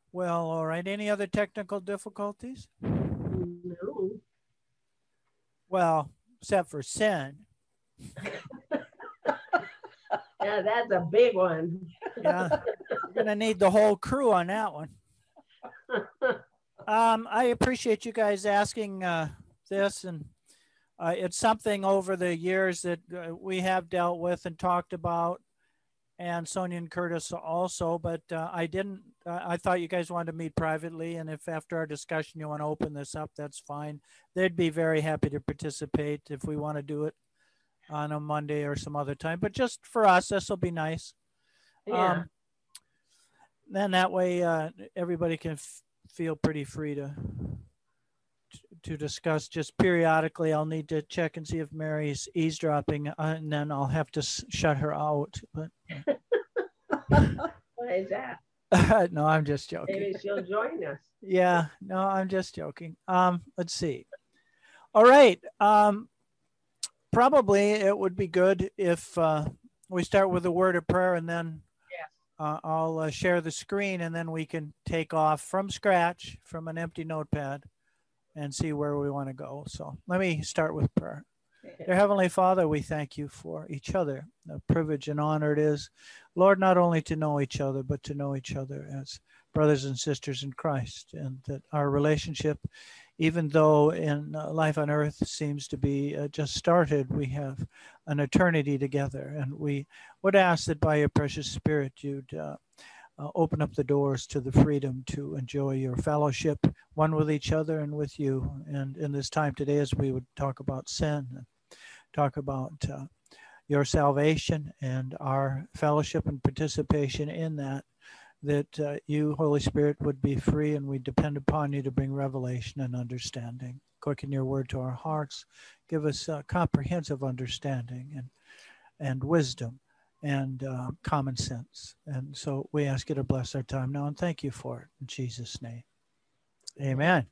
Well, all right. Any other technical difficulties? No. Well, except for sin. Yeah, that's a big one. Yeah, we're gonna need the whole crew on that one. I appreciate you guys asking this, and it's something over the years that we have dealt with and talked about, and Sonia and Curtis also. But I didn't. I thought you guys wanted to meet privately, and if after our discussion you want to open this up, that's fine. They'd be very happy to participate if we want to do it on a Monday or some other time. But just for us, this will be nice. Yeah. Then that way everybody can feel pretty free to discuss. Just periodically, I'll need to check and see if Mary's eavesdropping, and then I'll have to shut her out. But Why is that? no, I'm just joking. Maybe she'll join us. Yeah, no, I'm just joking. Let's see. All right. Probably it would be good if we start with a word of prayer, and then Yes. I'll share the screen, and then we can take off from scratch from an empty notepad and see where we want to go. So let me start with prayer. Dear Heavenly Father, we thank you for each other. The privilege and honor it is, Lord, not only to know each other, but to know each other as brothers and sisters in Christ, and that our relationship, even though in life on earth seems to be just started, we have an eternity together. And we would ask that by your precious Spirit, you'd open up the doors to the freedom to enjoy your fellowship, one with each other and with you. And in this time today, as we would talk about sin, and talk about your salvation and our fellowship and participation in that, that you, Holy Spirit, would be free, and we depend upon you to bring revelation and understanding. Quicken your word to our hearts. Give us comprehensive understanding and wisdom and common sense. And so we ask you to bless our time now, and thank you for it. In Jesus' name, amen.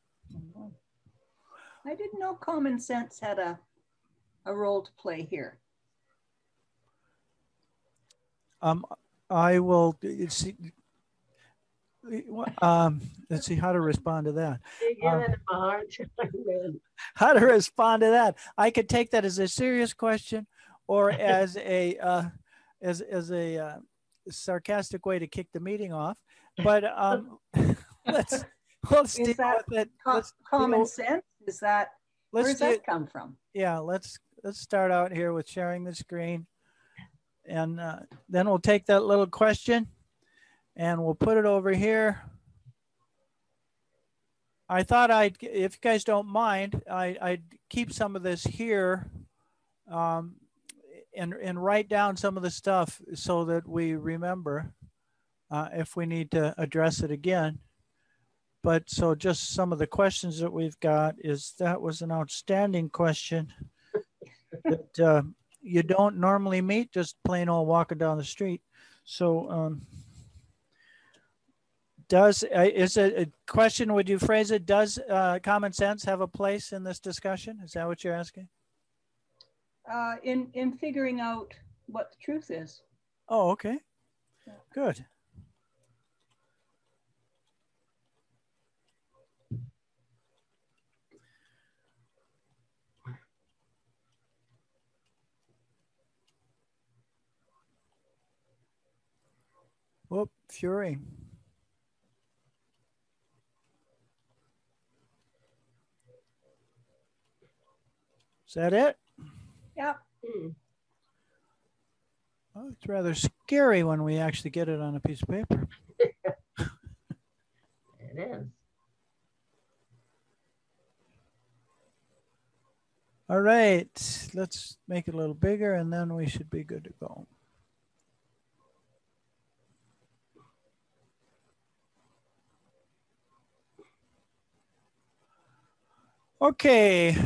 I didn't know common sense had a role to play here. I will see. Let's see how to respond to that. You're giving him a hard time. How to respond to that? I could take that as a serious question, or as a as a sarcastic way to kick the meeting off. But let's deal with it. Common sense? Is that where does that come from? Yeah, let's start out here with sharing the screen, and then we'll take that little question and we'll put it over here. I thought if you guys don't mind, I'd keep some of this here and write down some of the stuff so that we remember if we need to address it again. But so just some of the questions that we've got that was an outstanding question that you don't normally meet just plain old walking down the street. So is it a question, would you phrase it, does common sense have a place in this discussion? Is that what you're asking? In figuring out what the truth is. Oh, okay. Good. Whoop, Fury. Is that it? Yeah. Oh, it's rather scary when we actually get it on a piece of paper. It is. All right, let's make it a little bigger and then we should be good to go. Okay.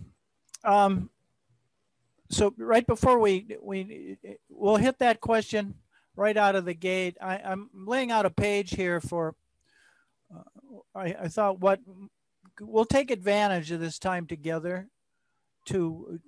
So right before we'll hit that question right out of the gate. I'm laying out a page here for. I thought we'll take advantage of this time together to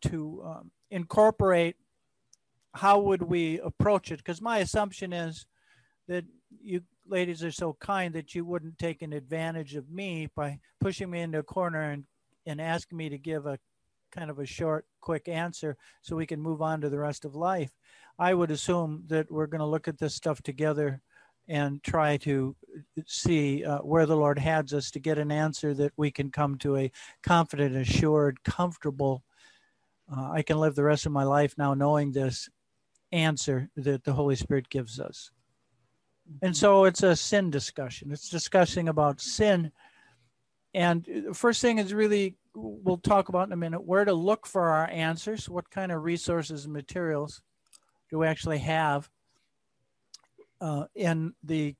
incorporate how would we approach it, because my assumption is that you ladies are so kind that you wouldn't take an advantage of me by pushing me into a corner and asking me to give a kind of a short, quick answer so we can move on to the rest of life. I would assume that we're going to look at this stuff together and try to see where the Lord has us to get an answer that we can come to a confident, assured, comfortable, I can live the rest of my life now knowing this answer that the Holy Spirit gives us. And so it's a sin discussion. It's discussing about sin. And the first thing is really, we'll talk about in a minute, where to look for our answers. What kind of resources and materials do we actually have in the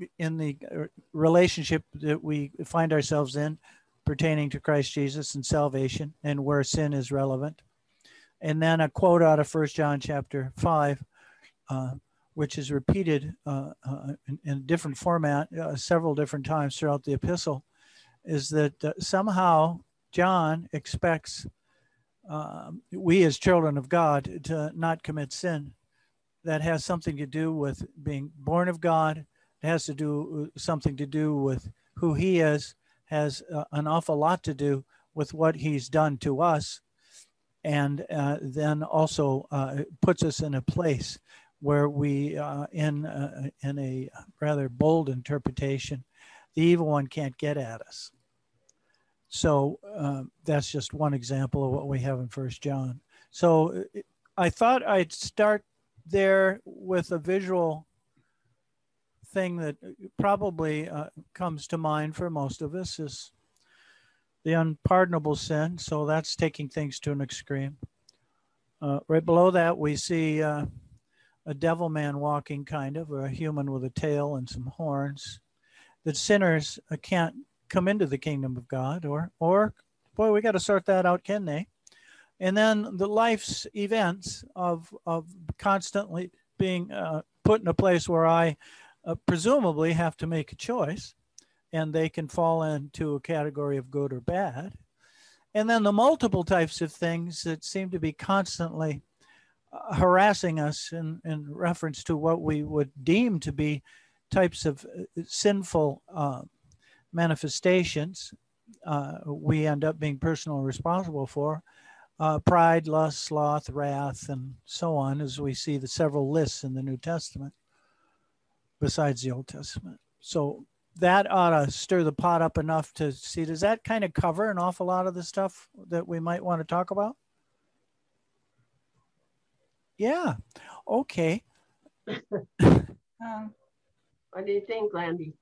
relationship that we find ourselves in pertaining to Christ Jesus and salvation, and where sin is relevant. And then a quote out of 1 John chapter 5, which is repeated in a different format several different times throughout the epistle, is that somehow John expects we as children of God to not commit sin. That has something to do with being born of God. It has to do something to do with who he is, has an awful lot to do with what he's done to us, and then also puts us in a place where we, in a rather bold interpretation, the evil one can't get at us. So that's just one example of what we have in 1 John. So I thought I'd start there with a visual thing that probably comes to mind for most of us is the unpardonable sin. So that's taking things to an extreme. Right below that, we see a devil man walking, kind of, or a human with a tail and some horns. That sinners can't come into the kingdom of God, or boy, we got to sort that out, can they? And then the life's events of constantly being put in a place where I presumably have to make a choice, and they can fall into a category of good or bad. And then the multiple types of things that seem to be constantly harassing us in reference to what we would deem to be types of sinful manifestations we end up being personally responsible for. Pride, lust, sloth, wrath, and so on, as we see the several lists in the New Testament besides the Old Testament. So that ought to stir the pot up enough to see, does that kind of cover an awful lot of the stuff that we might want to talk about? Yeah. Okay. What do you think, Landy?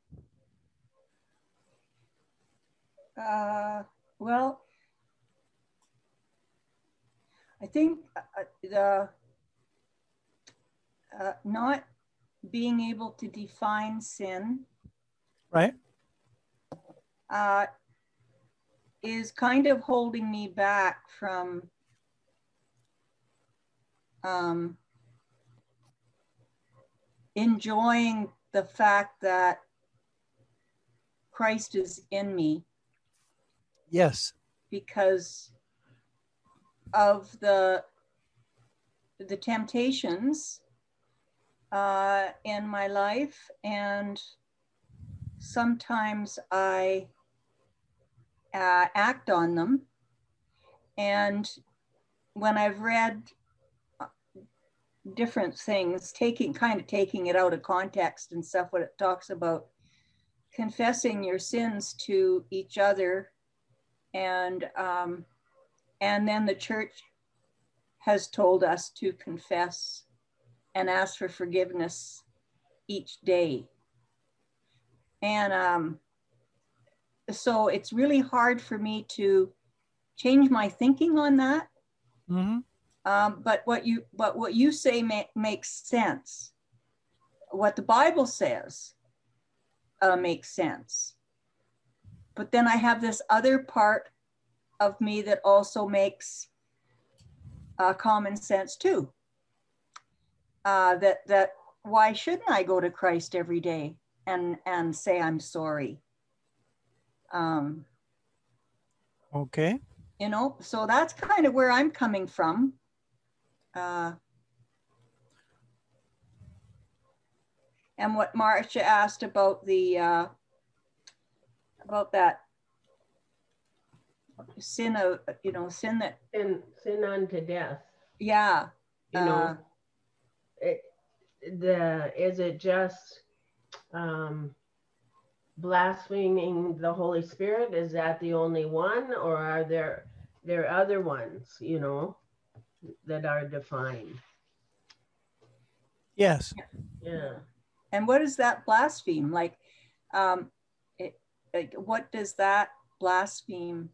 Well, I think the not being able to define sin, right, is kind of holding me back from enjoying the fact that Christ is in me. Yes. Because of the temptations in my life, and sometimes I act on them. And when I've read different things, taking it out of context and stuff, what it talks about confessing your sins to each other, and then the church has told us to confess and ask for forgiveness each day. And so it's really hard for me to change my thinking on that. Mm-hmm. But what you say makes sense. What the Bible says makes sense. But then I have this other part of me that also makes common sense too. That why shouldn't I go to Christ every day and say I'm sorry? Okay. You know, so that's kind of where I'm coming from. And what Marcia asked about the about that sin of, you know, sin that sin unto death. Yeah. You know, is it just blaspheming the Holy Spirit? Is that the only one, or are there other ones, you know, that are defined? Yes. Yeah. And what is that blaspheme? Like, what does that blaspheme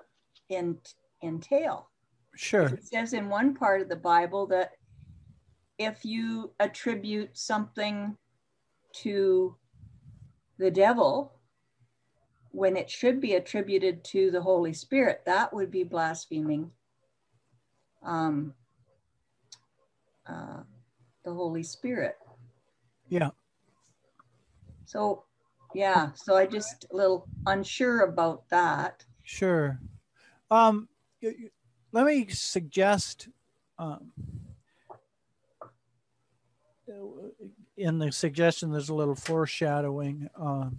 entail? Sure. It says in one part of the Bible that if you attribute something to the devil when it should be attributed to the Holy Spirit, that would be blaspheming the Holy Spirit. Yeah. So, yeah, so I just a little unsure about that. Sure. Let me suggest, in the suggestion, there's a little foreshadowing.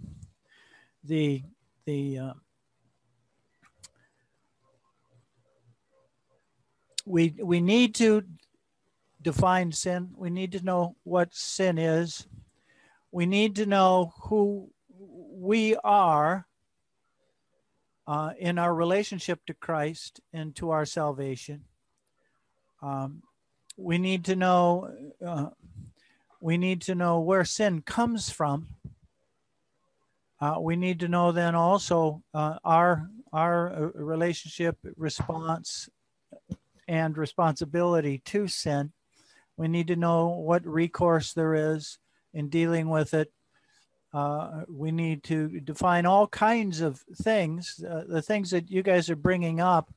We need to define sin. We need to know what sin is. We need to know who we are in our relationship to Christ and to our salvation. We need to know where sin comes from. We need to know then also our relationship, response, and responsibility to sin. We need to know what recourse there is in dealing with it. We need to define all kinds of things. The things that you guys are bringing up,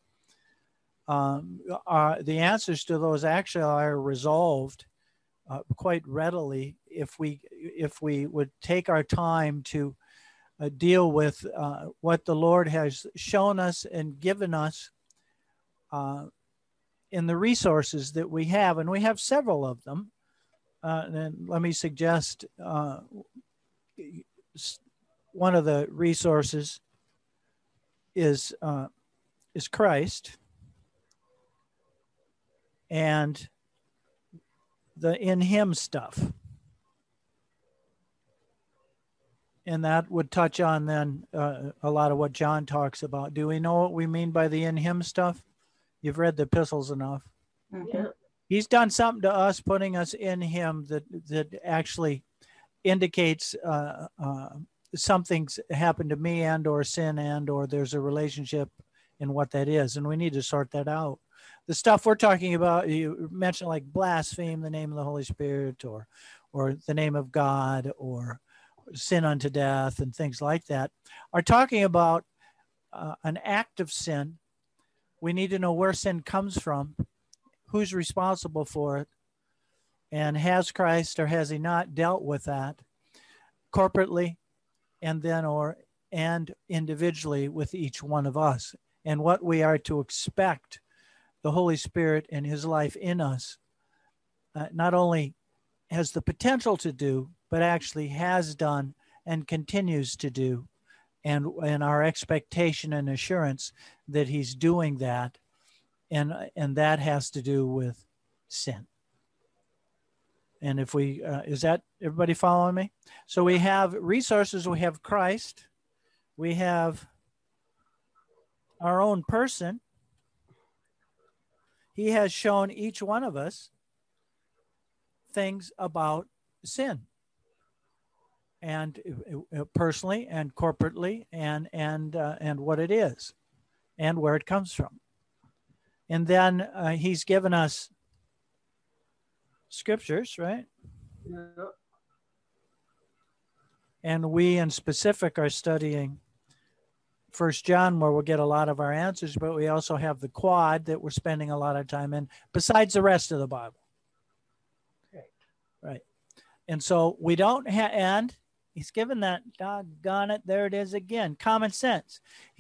the answers to those actually are resolved quite readily if we would take our time to deal with what the Lord has shown us and given us in the resources that we have, and we have several of them. And let me suggest one of the resources is Christ and the in Him stuff. And that would touch on then a lot of what John talks about. Do we know what we mean by the in Him stuff? You've read the epistles enough. Yeah. He's done something to us, putting us in Him that actually indicates something's happened to me and or sin and or there's a relationship in what that is. And we need to sort that out. The stuff we're talking about, you mentioned like blaspheme the name of the Holy Spirit or the name of God or sin unto death and things like that, are talking about an act of sin. We need to know where sin comes from, who's responsible for it, and has Christ or has He not dealt with that corporately and then and individually with each one of us, and what we are to expect the Holy Spirit and His life in us not only has the potential to do, but actually has done and continues to do, and our expectation and assurance that He's doing that, and that has to do with sin. And if we, is that everybody following me? So we have resources, we have Christ, we have our own person. He has shown each one of us things about sin, and personally and corporately, and what it is and where it comes from. And then He's given us scriptures, right? Yeah. And we in specific are studying 1 John, where we'll get a lot of our answers, but we also have the quad that we're spending a lot of time in, besides the rest of the Bible. Right. And so we don't have, and He's given that, doggone it, there it is again, common sense.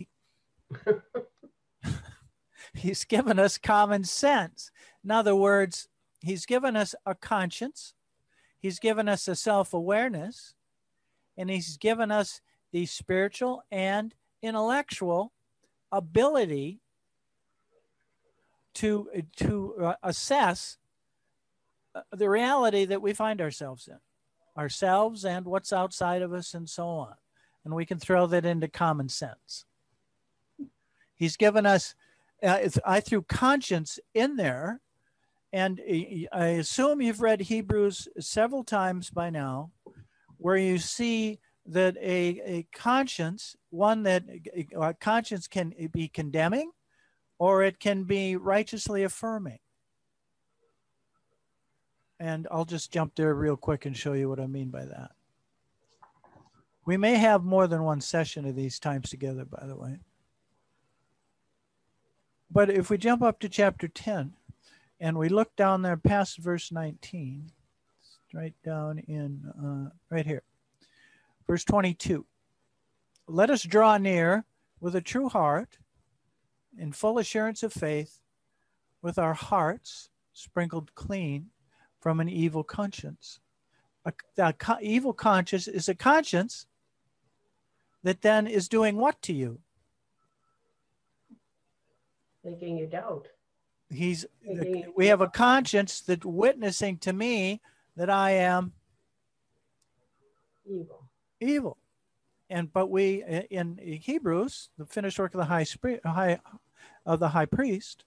He's given us common sense. In other words, He's given us a conscience. He's given us a self-awareness, and he's given us the spiritual and intellectual ability to assess the reality that we find ourselves in, ourselves and what's outside of us and so on. And we can throw that into common sense. He's given us, I threw conscience in there, and I assume you've read Hebrews several times by now, where you see that a conscience, one that a conscience can be condemning, or it can be righteously affirming. And I'll just jump there real quick and show you what I mean by that. We may have more than one session of these times together, by the way. But if we jump up to chapter 10 and we look down there past verse 19, right down in, right here, verse 22. Let us draw near with a true heart in full assurance of faith, with our hearts sprinkled clean from an evil conscience. Evil conscience is a conscience that then is doing what to you? Making you doubt. We have a conscience that's witnessing to me that I am evil. But we, in Hebrews, the finished work of the high priest,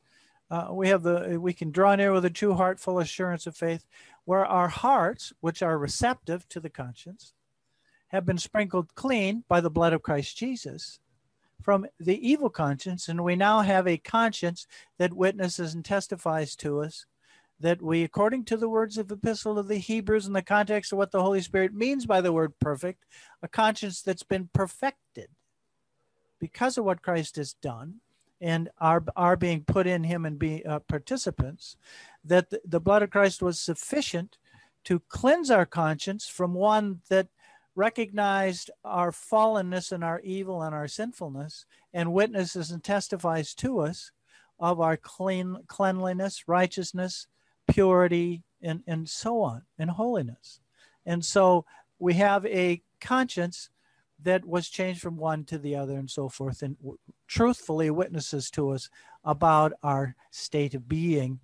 we can draw near with a true heart, full assurance of faith, where our hearts, which are receptive to the conscience, have been sprinkled clean by the blood of Christ Jesus from the evil conscience. And we now have a conscience that witnesses and testifies to us that we, according to the words of the Epistle of the Hebrews in the context of what the Holy Spirit means by the word perfect, a conscience that's been perfected because of what Christ has done and are being put in him and be participants, that the blood of Christ was sufficient to cleanse our conscience from one that recognized our fallenness and our evil and our sinfulness, and witnesses and testifies to us of our cleanliness, righteousness, purity, and so on, and holiness. And so we have a conscience that was changed from one to the other and so forth, and truthfully witnesses to us about our state of being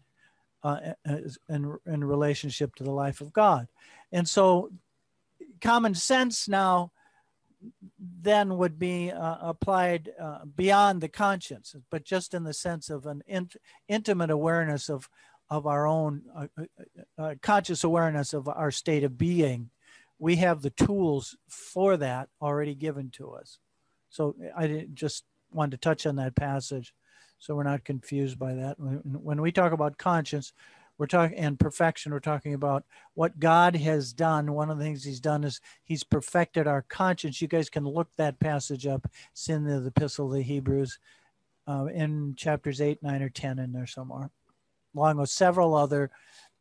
in relationship to the life of God. And so common sense now then would be applied beyond the conscience, but just in the sense of an intimate awareness of our own conscious awareness of our state of being. We have the tools for that already given to us. So I just wanted to touch on that passage so we're not confused by that. When we talk about conscience, we're talking, and perfection, we're talking about what God has done. One of the things he's done is he's perfected our conscience. You guys can look that passage up. It's in the Epistle of the Hebrews in chapters 8, 9, or 10 in there somewhere, along with several other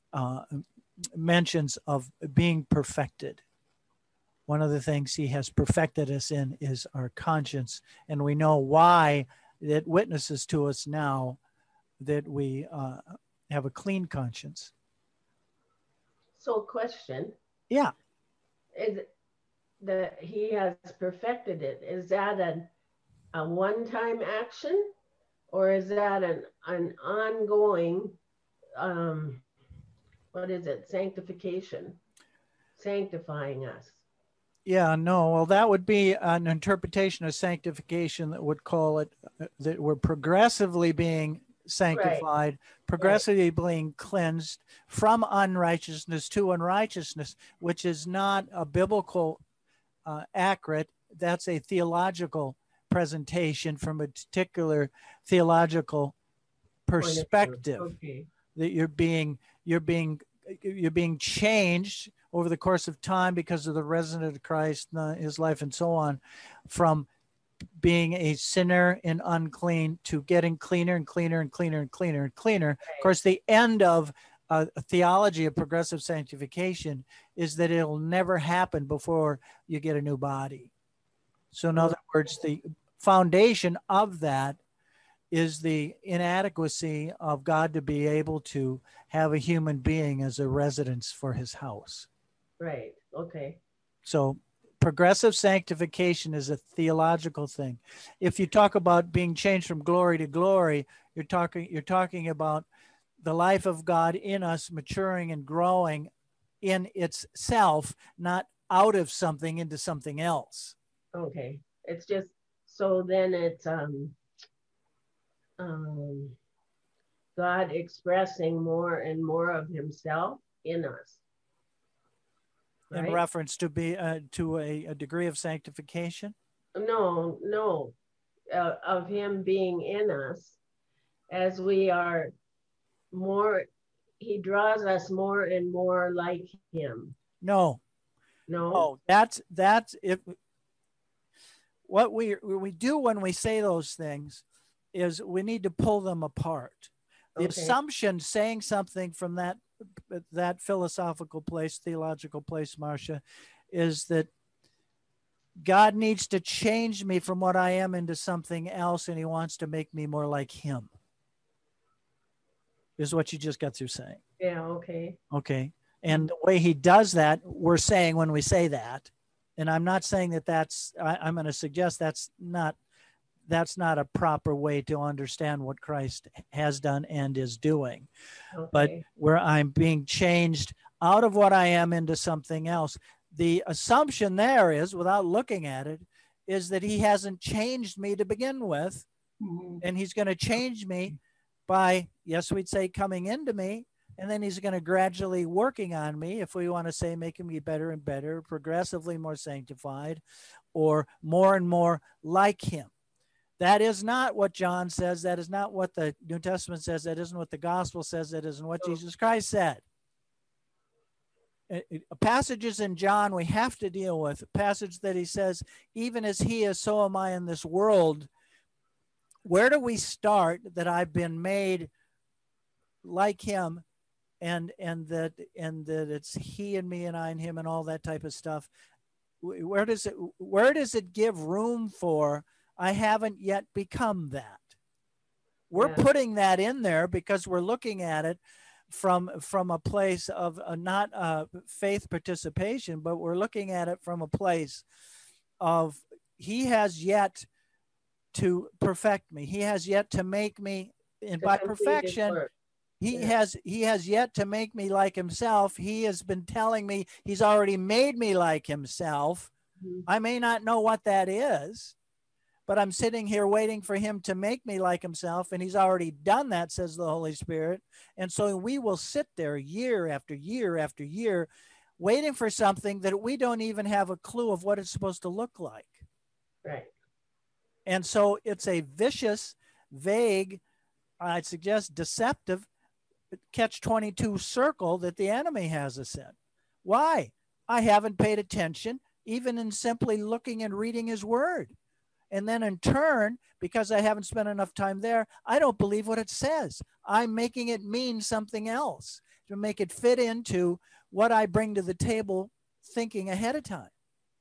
mentions of being perfected. One of the things he has perfected us in is our conscience, and we know why it witnesses to us now that we have a clean conscience. So question. Yeah. Is that he has perfected it. Is that a one-time action, or is that an ongoing, what is it, sanctification, sanctifying us? Yeah, no, well, that would be an interpretation of sanctification that would call it that we're progressively being sanctified, right, progressively being cleansed from unrighteousness to unrighteousness, which is not a biblical accurate. That's a theological presentation from a particular theological perspective. Okay. That you're being changed over the course of time because of the resident of Christ, his life, and so on, from being a sinner and unclean to getting cleaner and cleaner and cleaner and cleaner and cleaner. Right. Of course, the end of a theology of progressive sanctification is that it'll never happen before you get a new body. So in other words, the foundation of that is the inadequacy of God to be able to have a human being as a residence for his house. Right. Okay. So progressive sanctification is a theological thing. If you talk about being changed from glory to glory, you're talking about the life of God in us maturing and growing in itself, not out of something into something else. Okay. It's just, so then it's God expressing more and more of himself in us. Right? In reference to a degree of sanctification? No, of him being in us as we are more, he draws us more and more like him. No. That's it. What we do when we say those things is we need to pull them apart. The assumption, saying something from that philosophical place, theological place, Marcia, is that God needs to change me from what I am into something else, and he wants to make me more like him. Is what you just got through saying. Yeah, okay. Okay. And the way he does that, we're saying when we say that, and I'm not saying I'm going to suggest that's not a proper way to understand what Christ has done and is doing. Okay. But where I'm being changed out of what I am into something else, the assumption there is, without looking at it, is that he hasn't changed me to begin with, and he's going to change me by, yes, we'd say coming into me, and then he's going to gradually working on me, if we want to say making me better and better, progressively more sanctified, or more and more like him. That is not what John says. That is not what the New Testament says. That isn't what the gospel says. That isn't what Jesus Christ said. Passages in John we have to deal with. A passage that he says, even as he is, so am I in this world. Where do we start that I've been made like him, and that it's he and me and I and him and all that type of stuff? Where does it give room for I haven't yet become that? We're putting that in there because we're looking at it from a place of not faith participation, but we're looking at it from a place of he has yet to perfect me. He has yet to make me, and by perfection, he has yet to make me like himself. He has been telling me he's already made me like himself. I may not know what that is, but I'm sitting here waiting for him to make me like himself, and he's already done that, says the Holy Spirit. And so we will sit there year after year after year waiting for something that we don't even have a clue of what it's supposed to look like. Right. And so it's a vicious, vague, I'd suggest deceptive catch-22 circle that the enemy has us in. Why? I haven't paid attention, even in simply looking and reading his word. And then in turn, because I haven't spent enough time there, I don't believe what it says. I'm making it mean something else to make it fit into what I bring to the table thinking ahead of time.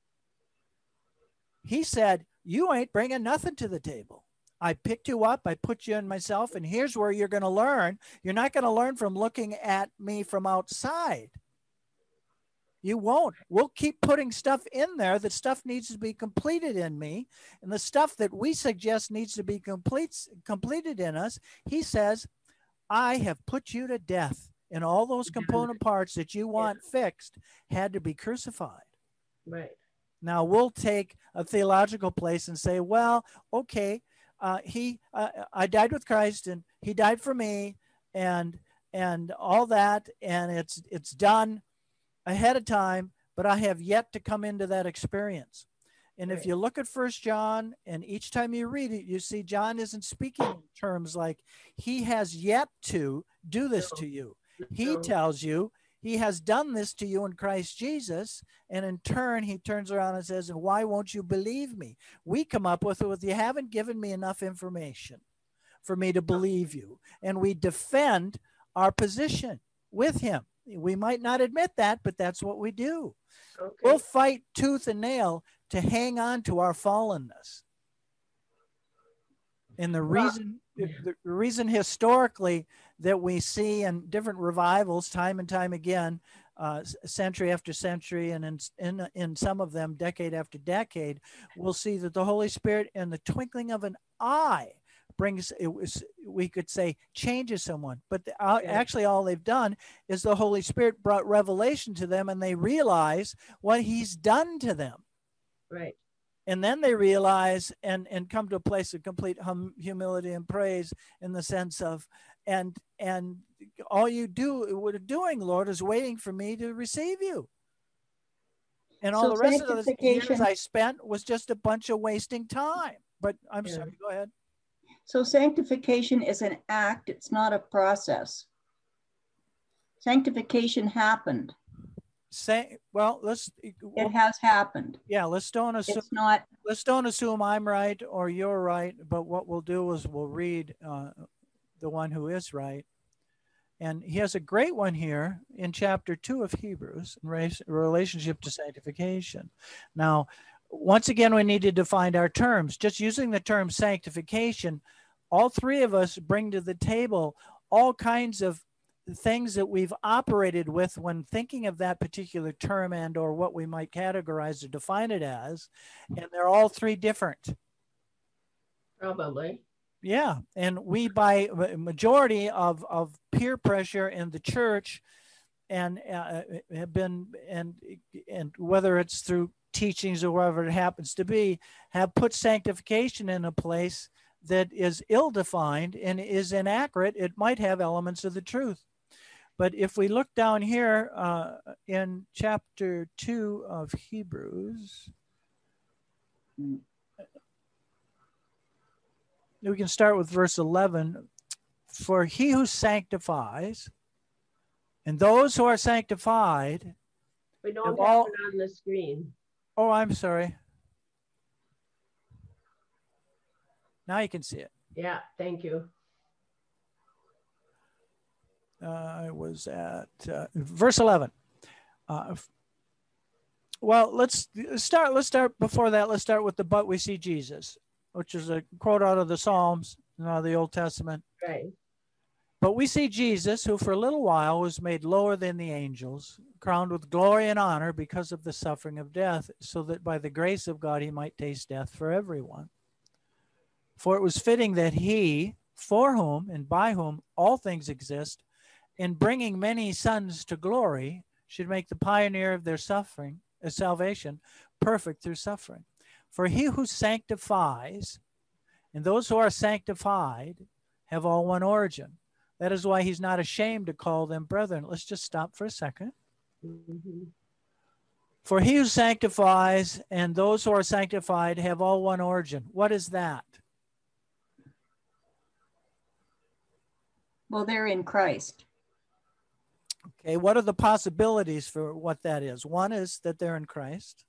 He said, you ain't bringing nothing to the table. I picked you up, I put you in myself, and here's where you're going to learn. You're not going to learn from looking at me from outside. You won't. We'll keep putting stuff in there. That stuff needs to be completed in me. And the stuff that we suggest needs to be completed in us, he says, I have put you to death. And all those component parts that you want fixed had to be crucified. Right. Now we'll take a theological place and say, well, okay, I died with Christ and he died for me and all that. And it's done ahead of time, but I have yet to come into that experience. And if you look at 1 John, and each time you read it, you see John isn't speaking in terms like he has yet to do this to you. He tells you he has done this to you in Christ Jesus. And in turn, he turns around and says, and why won't you believe me? We come up with you haven't given me enough information for me to believe you. And we defend our position with him. We might not admit that, but that's what we do. Okay. We'll fight tooth and nail to hang on to our fallenness. And the reason historically that we see in different revivals time and time again, century after century, and in some of them decade after decade, we'll see that the Holy Spirit in the twinkling of an eye brings, we could say, changes someone. But actually all they've done is the Holy Spirit brought revelation to them, and they realize what he's done to them. Right. And then they realize and come to a place of complete humility and praise, in the sense of, and all you were doing, Lord, is waiting for me to receive you. And all So the rest of the years sanctification- I spent was just a bunch of wasting time. But I'm sorry, go ahead. So sanctification is an act, it's not a process. Sanctification happened. Well, It has happened. yeah, let's don't assume I'm right or you're right, but what we'll do is we'll read the one who is right. And he has a great one here in chapter 2 of Hebrews in relationship to sanctification. Now, once again, we need to define our terms. Just using the term sanctification, all three of us bring to the table all kinds of things that we've operated with when thinking of that particular term and or what we might categorize or define it as. And they're all three different. Probably. Yeah. And we, by majority of peer pressure in the church, and have been, and whether it's through teachings or whatever it happens to be, have put sanctification in a place that is ill-defined and is inaccurate. It might have elements of the truth. But if we look down here in chapter 2 of Hebrews, we can start with verse 11. For he who sanctifies, and those who are sanctified. We don't have it on the screen. Oh, I'm sorry. Now you can see it. Yeah, thank you. I was at verse 11. Well, let's start before that. Let's start with the "but we see Jesus," which is a quote out of the Psalms, the Old Testament. Right. But we see Jesus, who for a little while was made lower than the angels, crowned with glory and honor because of the suffering of death, so that by the grace of God he might taste death for everyone. For it was fitting that he, for whom and by whom all things exist, in bringing many sons to glory, should make the pioneer of their salvation perfect through suffering. For he who sanctifies, and those who are sanctified, have all one origin. That is why he's not ashamed to call them brethren. Let's just stop for a second. Mm-hmm. For he who sanctifies and those who are sanctified have all one origin. What is that? Well, they're in Christ. Okay, what are the possibilities for what that is? One is that they're in Christ.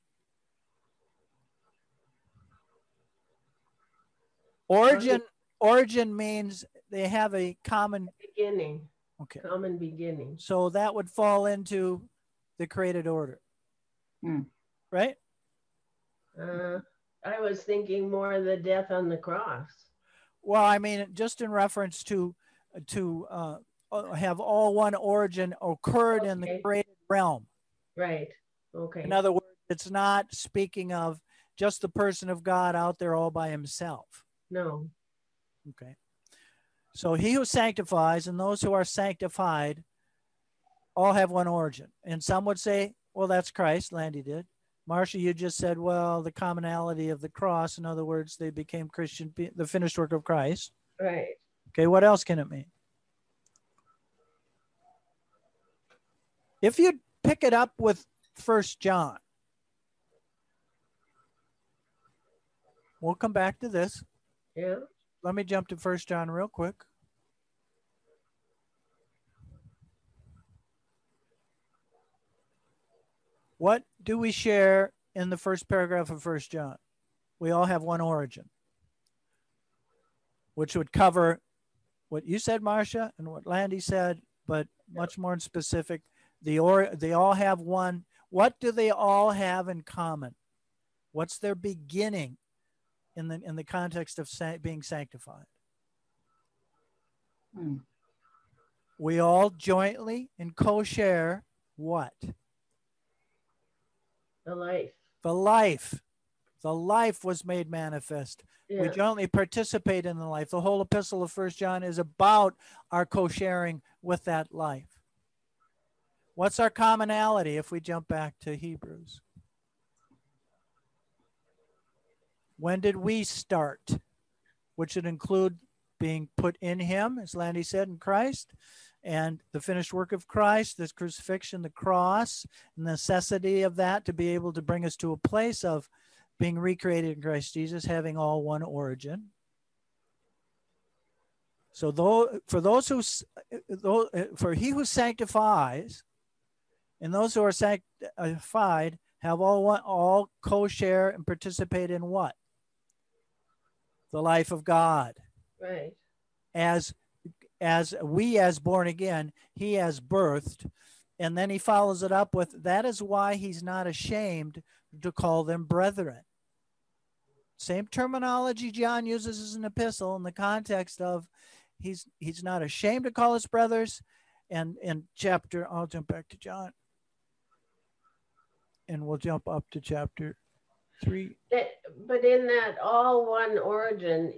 Origin means they have a common beginning. Okay. Common beginning. So that would fall into the created order. Right? I was thinking more of the death on the cross. Well, I mean, just in reference to have all one origin occurred in the created realm. Right. Okay. In other words, it's not speaking of just the person of God out there all by himself. No. Okay. So he who sanctifies and those who are sanctified all have one origin. And some would say, well, that's Christ. Landy did. Marcia, you just said, well, the commonality of the cross. In other words, they became Christian, the finished work of Christ. Right. Okay, what else can it mean? If you pick it up with 1 John, we'll come back to this. Yeah. Let me jump to 1 John real quick. What do we share in the first paragraph of 1 John? We all have one origin, which would cover what you said, Marcia, and what Landy said, but much more in specific. They all have one. What do they all have in common? What's their beginning in the context of being sanctified? We all jointly and co-share what? The life. The life. The life was made manifest. Yeah. We jointly participate in the life. The whole epistle of 1 John is about our co-sharing with that life. What's our commonality if we jump back to Hebrews? When did we start? Which would include being put in him, as Landy said, in Christ, and the finished work of Christ, the crucifixion, the cross, the necessity of that to be able to bring us to a place of being recreated in Christ Jesus, having all one origin. So for he who sanctifies and those who are sanctified have all co-share and participate in what? The life of God. Right. As we as born again, he has birthed. And then he follows it up with, that is why he's not ashamed to call them brethren. Same terminology John uses as an epistle in the context of he's not ashamed to call us brothers. And in chapter, I'll jump back to John. And we'll jump up to chapter 3. But in that all one origin,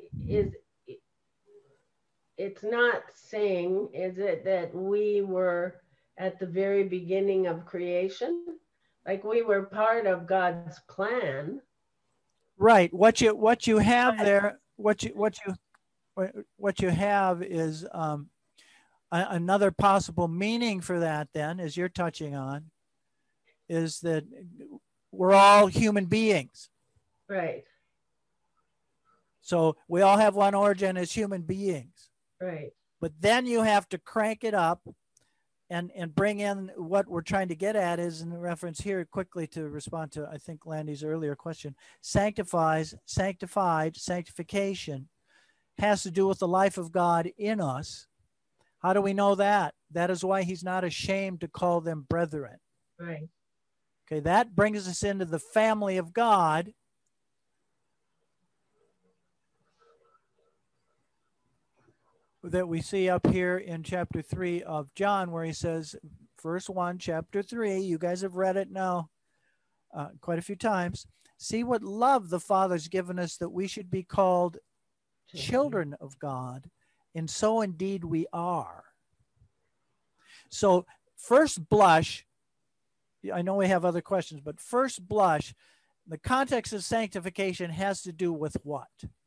it's not saying, is it, that we were at the very beginning of creation? Like we were part of God's plan. Right. What you have there, what you have is another possible meaning for that then, as you're touching on, is that we're all human beings. Right. So we all have one origin as human beings. Right. But then you have to crank it up and bring in what we're trying to get at is in reference here quickly to respond to, I think, Landy's earlier question. Sanctified, sanctification has to do with the life of God in us. How do we know that? That is why he's not ashamed to call them brethren. Right. Okay, that brings us into the family of God. That we see up here in chapter 3 of John, where he says, verse 1, chapter 3, you guys have read it now quite a few times. See what love the Father's given us that we should be called children of God, and so indeed we are. So first blush, I know we have other questions, but first blush, the context of sanctification has to do with what?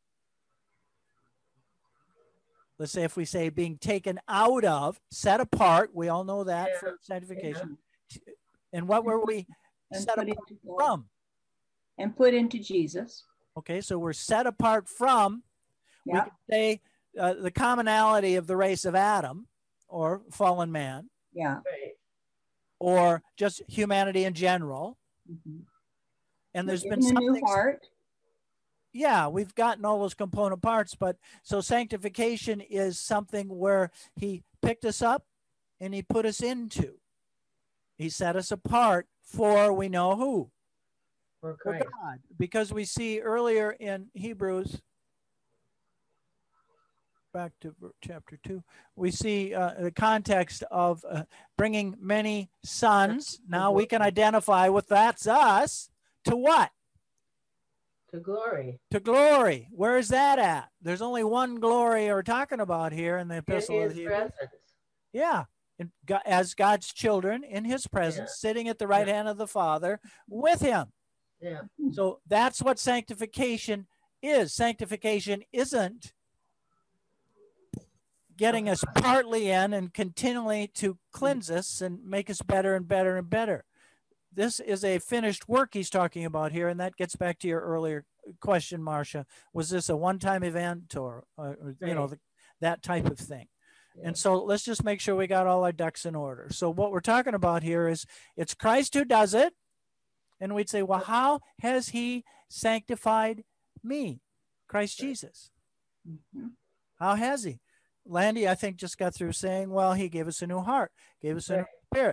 Let's say if we say being taken out of, set apart, we all know that for sanctification. Yeah. And what were we set apart from? And put into Jesus. Okay, so we're set apart from, we could say the commonality of the race of Adam or fallen man. Yeah. Right. Or just humanity in general. Mm-hmm. And there's been a new heart. Yeah, we've gotten all those component parts, but so sanctification is something where he picked us up and he put us into. He set us apart for we know who? For God. Because we see earlier in Hebrews, back to chapter 2, we see the context of bringing many sons. Now we can identify with that's us to what? To glory. To glory. Where is that at? There's only one glory we're talking about here in the epistle of Hebrews. Yeah. As God's children in his presence, sitting at the right hand of the Father with him. Yeah. So that's what sanctification is. Sanctification isn't getting us partly in and continually to cleanse us and make us better and better and better. This is a finished work he's talking about here, and that gets back to your earlier question, Marcia. Was this a one-time event or you know, that type of thing? Yeah. And so let's just make sure we got all our ducks in order. So what we're talking about here is it's Christ who does it, and we'd say, well, how has he sanctified me? Christ Jesus. Mm-hmm. How has he? Landy, I think, just got through saying, well, he gave us a new heart, gave us a new spirit.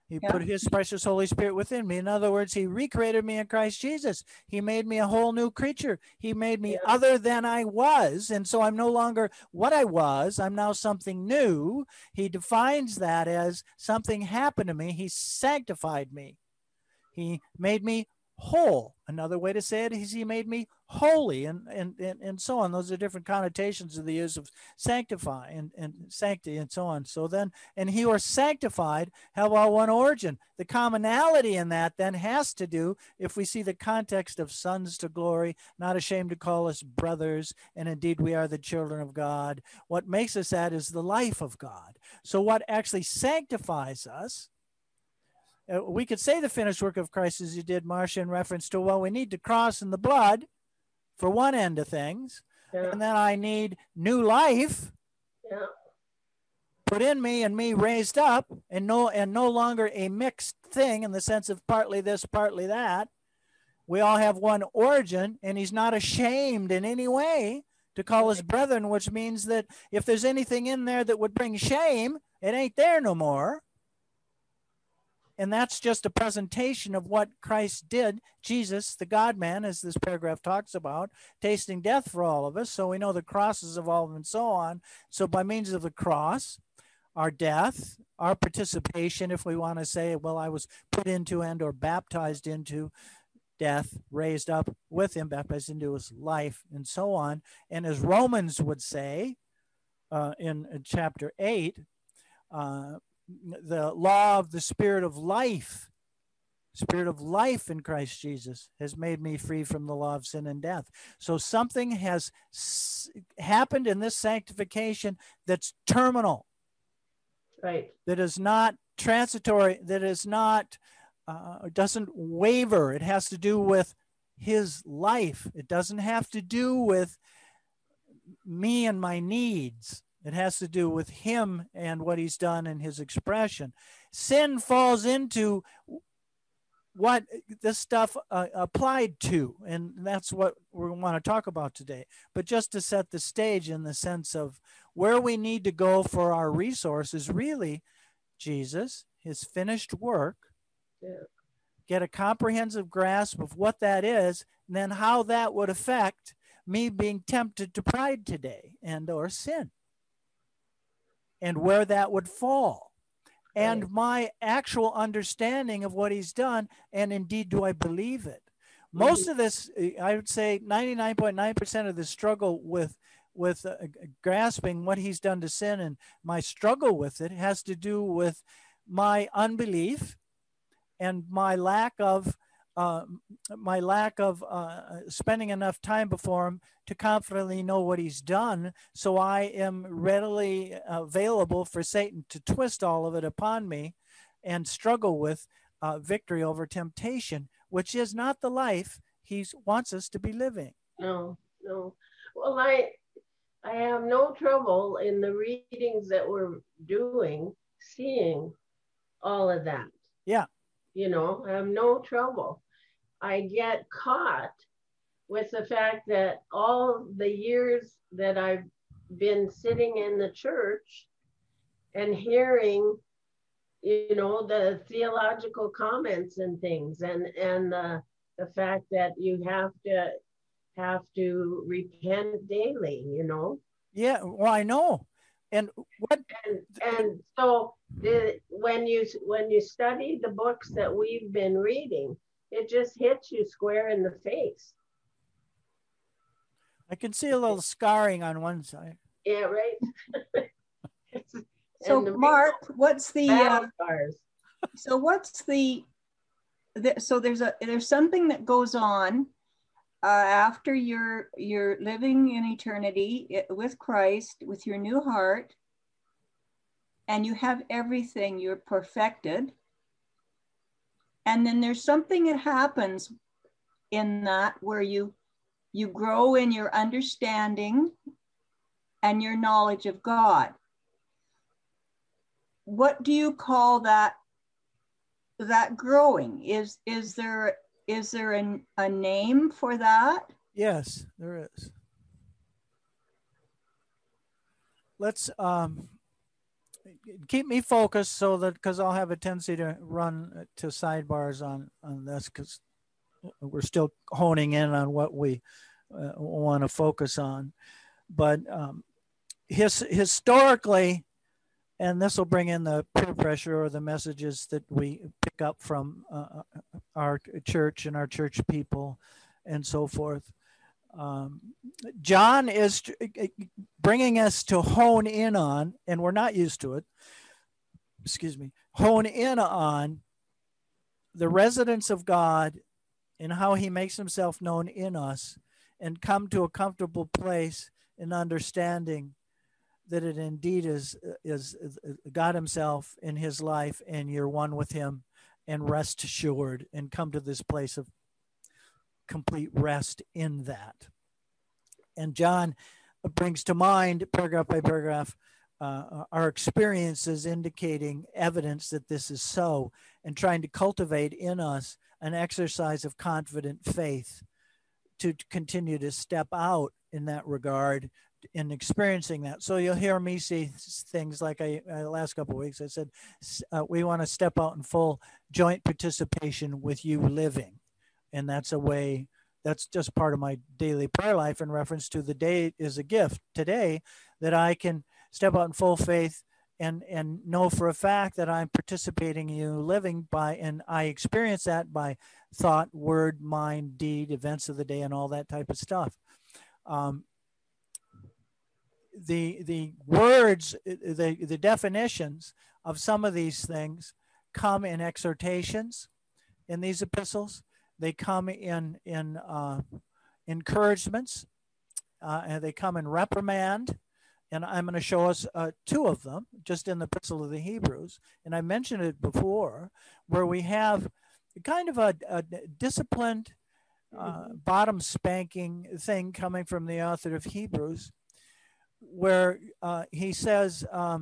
He Yeah. put his precious Holy Spirit within me. In other words, he recreated me in Christ Jesus. He made me a whole new creature. He made me Yeah. other than I was. And so I'm no longer what I was. I'm now something new. He defines that as something happened to me. He sanctified me. He made me whole. Another way to say it is he made me holy, and so on. Those are different connotations of the use of sanctify and sanctity and so on. So then, and he or sanctified have all one origin. The commonality in that then has to do, if we see the context of sons to glory, not ashamed to call us brothers, and indeed we are the children of God. What makes us that is the life of God. So what actually sanctifies us, we could say the finished work of Christ as you did, Marcia, in reference to, well, we need the cross and the blood for one end of things. Yeah. And then I need new life Yeah. put in me and me raised up, and no longer a mixed thing in the sense of partly this, partly that. We all have one origin, and he's not ashamed in any way to call us brethren, which means that if there's anything in there that would bring shame, it ain't there no more. And that's just a presentation of what Christ did. Jesus, the God-man, as this paragraph talks about, tasting death for all of us. So we know the cross is evolved and so on. So by means of the cross, our death, our participation, if we want to say, well, I was put into and or baptized into death, raised up with him, baptized into his life, and so on. And as Romans would say in chapter 8, the law of the spirit of life in Christ Jesus has made me free from the law of sin and death. So something has happened in this sanctification that's terminal, Right. that is not transitory, that is not, doesn't waver. It has to do with his life. It doesn't have to do with me and my needs. It has to do with him and what he's done in his expression. Sin falls into what this stuff applied to, and that's what we want to talk about today. But just to set the stage in the sense of where we need to go for our resources, really, Jesus, his finished work, get a comprehensive grasp of what that is, and then how that would affect me being tempted to pride today and or sin, and where that would fall, and my actual understanding of what he's done, and indeed do I believe it. Most of this, I would say 99.9% of the struggle with grasping what he's done to sin, and my struggle with it, has to do with my unbelief and my lack of spending enough time before him to confidently know what he's done. So I am readily available for Satan to twist all of it upon me and struggle with victory over temptation, which is not the life he wants us to be living. No. Well, I have no trouble in the readings that we're doing, seeing all of that. Yeah. You know, I have no trouble. I get caught with the fact that all the years that I've been sitting in the church and hearing, you know, the theological comments and things, and the fact that you have to repent daily, you know. Yeah, well, I know. And what and so when you study the books that we've been reading, it just hits you square in the face. I can see a little scarring on one side. Yeah, right. So Mark, what's the so what's so there's something that goes on after you're living in eternity with Christ, with your new heart, and you have everything, you're perfected. And then there's something that happens in that where you grow in your understanding and your knowledge of God. What do you call that growing? Is there a name for that? Yes, there is. Let's keep me focused so that, because I'll have a tendency to run to sidebars on this, because we're still honing in on what we want to focus on. But historically, and this will bring in the peer pressure or the messages that we pick up from our church and our church people and so forth. John is bringing us to hone in on, and we're not used to it, hone in on the residence of God and how he makes himself known in us, and come to a comfortable place in understanding that it indeed is God himself in his life, and you're one with him, and rest assured, and come to this place of complete rest in that. And John brings to mind, paragraph by paragraph, our experiences indicating evidence that this is so, and trying to cultivate in us an exercise of confident faith to continue to step out in that regard in experiencing that. So you'll hear me say things like last couple of weeks, I said, we want to step out in full joint participation with you living. And that's a way, that's just part of my daily prayer life in reference to the day is a gift today, that I can step out in full faith and know for a fact that I'm participating in you living by, and I experience that by thought, word, mind, deed, events of the day, and all that type of stuff. The words, the definitions of some of these things come in exhortations in these epistles. They come in encouragements, and they come in reprimand. And I'm going to show us two of them just in the Epistle of the Hebrews. And I mentioned it before, where we have kind of a disciplined, bottom spanking thing coming from the author of Hebrews, where he says,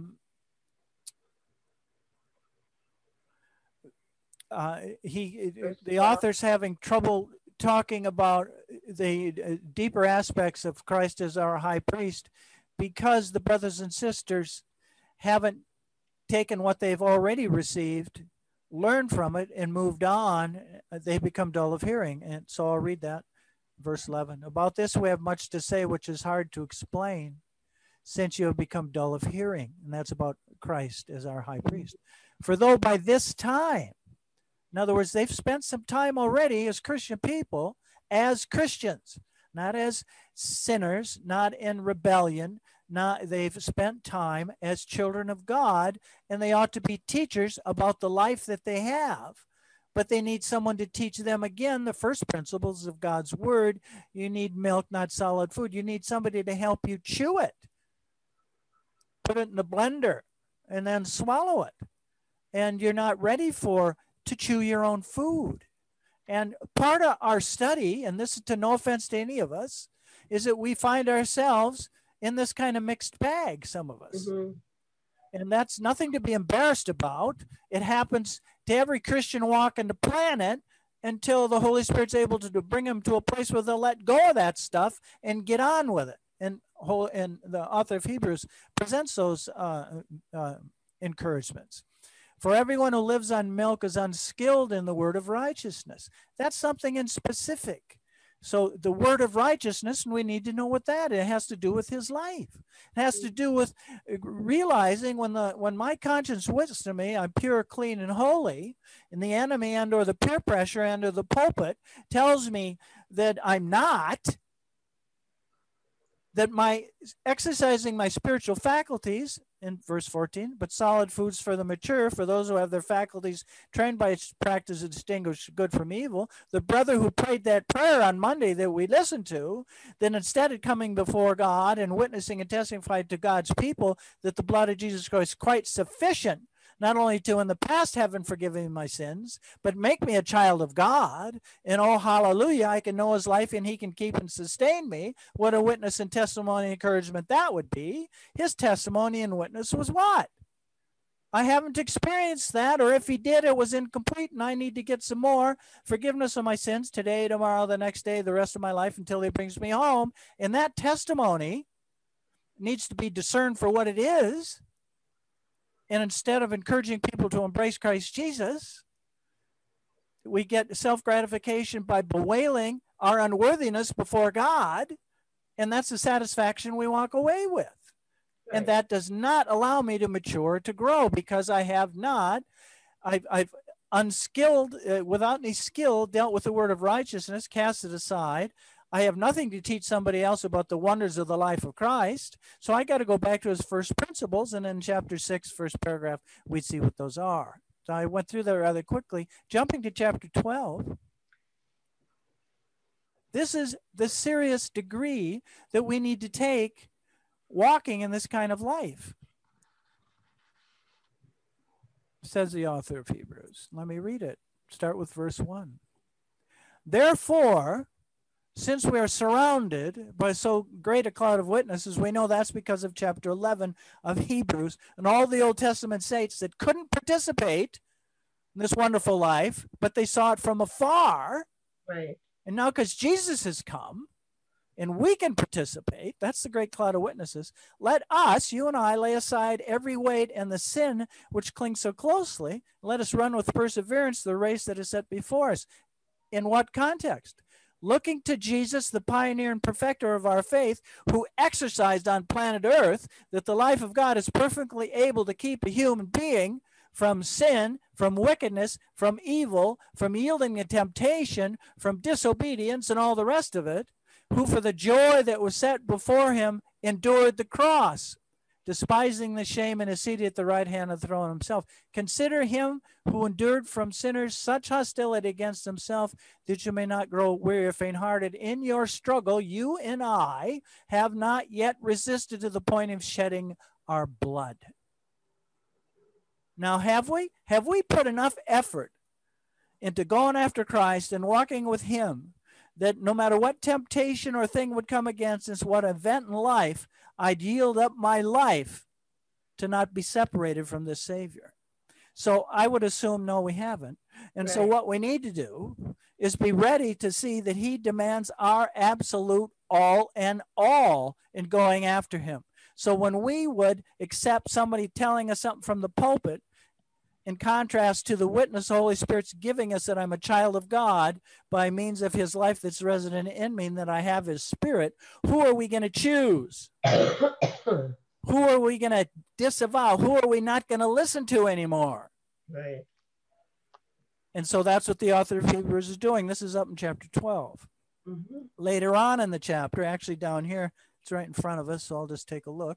the author's having trouble talking about the deeper aspects of Christ as our high priest, because the brothers and sisters haven't taken what they've already received, learned from it, and moved on. They become dull of hearing. And so I'll read that, verse 11. About this we have much to say, which is hard to explain, since you have become dull of hearing. And that's about Christ as our high priest. For though by this time, in other words, they've spent some time already as Christian people, as Christians, not as sinners, not in rebellion. They've spent time as children of God, and they ought to be teachers about the life that they have. But they need someone to teach them again the first principles of God's word. You need milk, not solid food. You need somebody to help you chew it, put it in the blender, and then swallow it. And you're not ready to chew your own food. And part of our study, and this is to no offense to any of us, is that we find ourselves in this kind of mixed bag, some of us. Mm-hmm. And that's nothing to be embarrassed about. It happens to every Christian walking the planet until the Holy Spirit's able to bring them to a place where they'll let go of that stuff and get on with it. And the author of Hebrews presents those encouragements. For everyone who lives on milk is unskilled in the word of righteousness. That's something in specific. So the word of righteousness, and we need to know what that is. It has to do with his life. It has to do with realizing when my conscience whispers to me, I'm pure, clean, and holy, and the enemy and or the peer pressure and or the pulpit tells me that I'm not, that my exercising my spiritual faculties, in verse 14, but solid foods for the mature, for those who have their faculties trained by practice to distinguish good from evil. The brother who prayed that prayer on Monday that we listened to, then instead of coming before God and witnessing and testifying to God's people that the blood of Jesus Christ is quite sufficient, not only to in the past haven't forgiven my sins, but make me a child of God. And oh, hallelujah, I can know his life and he can keep and sustain me. What a witness and testimony and encouragement that would be. His testimony and witness was what? I haven't experienced that, or if he did, it was incomplete and I need to get some more forgiveness of my sins today, tomorrow, the next day, the rest of my life until he brings me home. And that testimony needs to be discerned for what it is. And instead of encouraging people to embrace Christ Jesus, we get self-gratification by bewailing our unworthiness before God. And that's the satisfaction we walk away with. Right. And that does not allow me to mature, to grow, because I have not, I've unskilled, without any skill, dealt with the word of righteousness, cast it aside. I have nothing to teach somebody else about the wonders of the life of Christ. So I got to go back to his first principles. And in chapter 6, first paragraph, we see what those are. So I went through that rather quickly. Jumping to chapter 12. This is the serious degree that we need to take walking in this kind of life, says the author of Hebrews. Let me read it. Start with verse 1. Therefore, since we are surrounded by so great a cloud of witnesses, we know that's because of chapter 11 of Hebrews and all the Old Testament saints that couldn't participate in this wonderful life, but they saw it from afar. Right. And now because Jesus has come and we can participate, that's the great cloud of witnesses, let us, you and I, lay aside every weight and the sin which clings so closely. Let us run with perseverance the race that is set before us. In what context? Looking to Jesus, the pioneer and perfecter of our faith, who exercised on planet Earth that the life of God is perfectly able to keep a human being from sin, from wickedness, from evil, from yielding to temptation, from disobedience, and all the rest of it, who for the joy that was set before him endured the cross, despising the shame, and is seated at the right hand of the throne himself. Consider him who endured from sinners such hostility against himself, that you may not grow weary or faint-hearted. In your struggle, you and I have not yet resisted to the point of shedding our blood. Now, have we? Have we put enough effort into going after Christ and walking with him that no matter what temptation or thing would come against us, what event in life, I'd yield up my life to not be separated from this Savior? So I would assume, no, we haven't. And so what we need to do is be ready to see that he demands our absolute all and all in going after him. So when we would accept somebody telling us something from the pulpit, in contrast to the witness the Holy Spirit's giving us that I'm a child of God by means of his life that's resident in me and that I have his spirit, who are we going to choose? Who are we going to disavow? Who are we not going to listen to anymore? Right. And so that's what the author of Hebrews is doing. This is up in chapter 12. Mm-hmm. Later on in the chapter, actually down here, it's right in front of us, so I'll just take a look.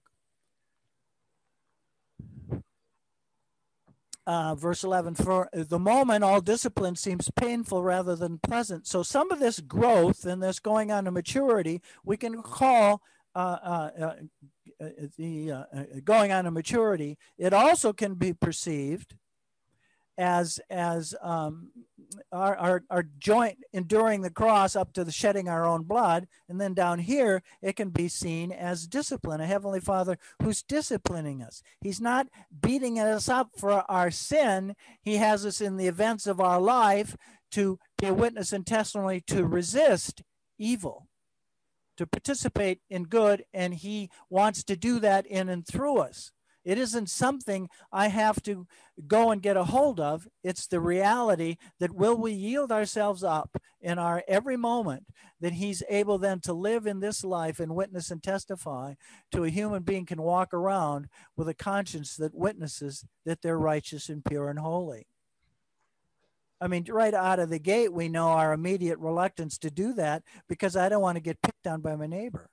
Verse 11, for the moment, all discipline seems painful rather than pleasant. So some of this growth and this going on to maturity, we can call the going on to maturity. It also can be perceived as our joint enduring the cross up to the shedding our own blood. And then down here, it can be seen as discipline, a Heavenly Father who's disciplining us. He's not beating us up for our sin. He has us in the events of our life to be a witness and testimony to resist evil, to participate in good, and he wants to do that in and through us. It isn't something I have to go and get a hold of. It's the reality that will we yield ourselves up in our every moment, that he's able then to live in this life and witness and testify to a human being can walk around with a conscience that witnesses that they're righteous and pure and holy. I mean, right out of the gate, we know our immediate reluctance to do that because I don't want to get picked on by my neighbor.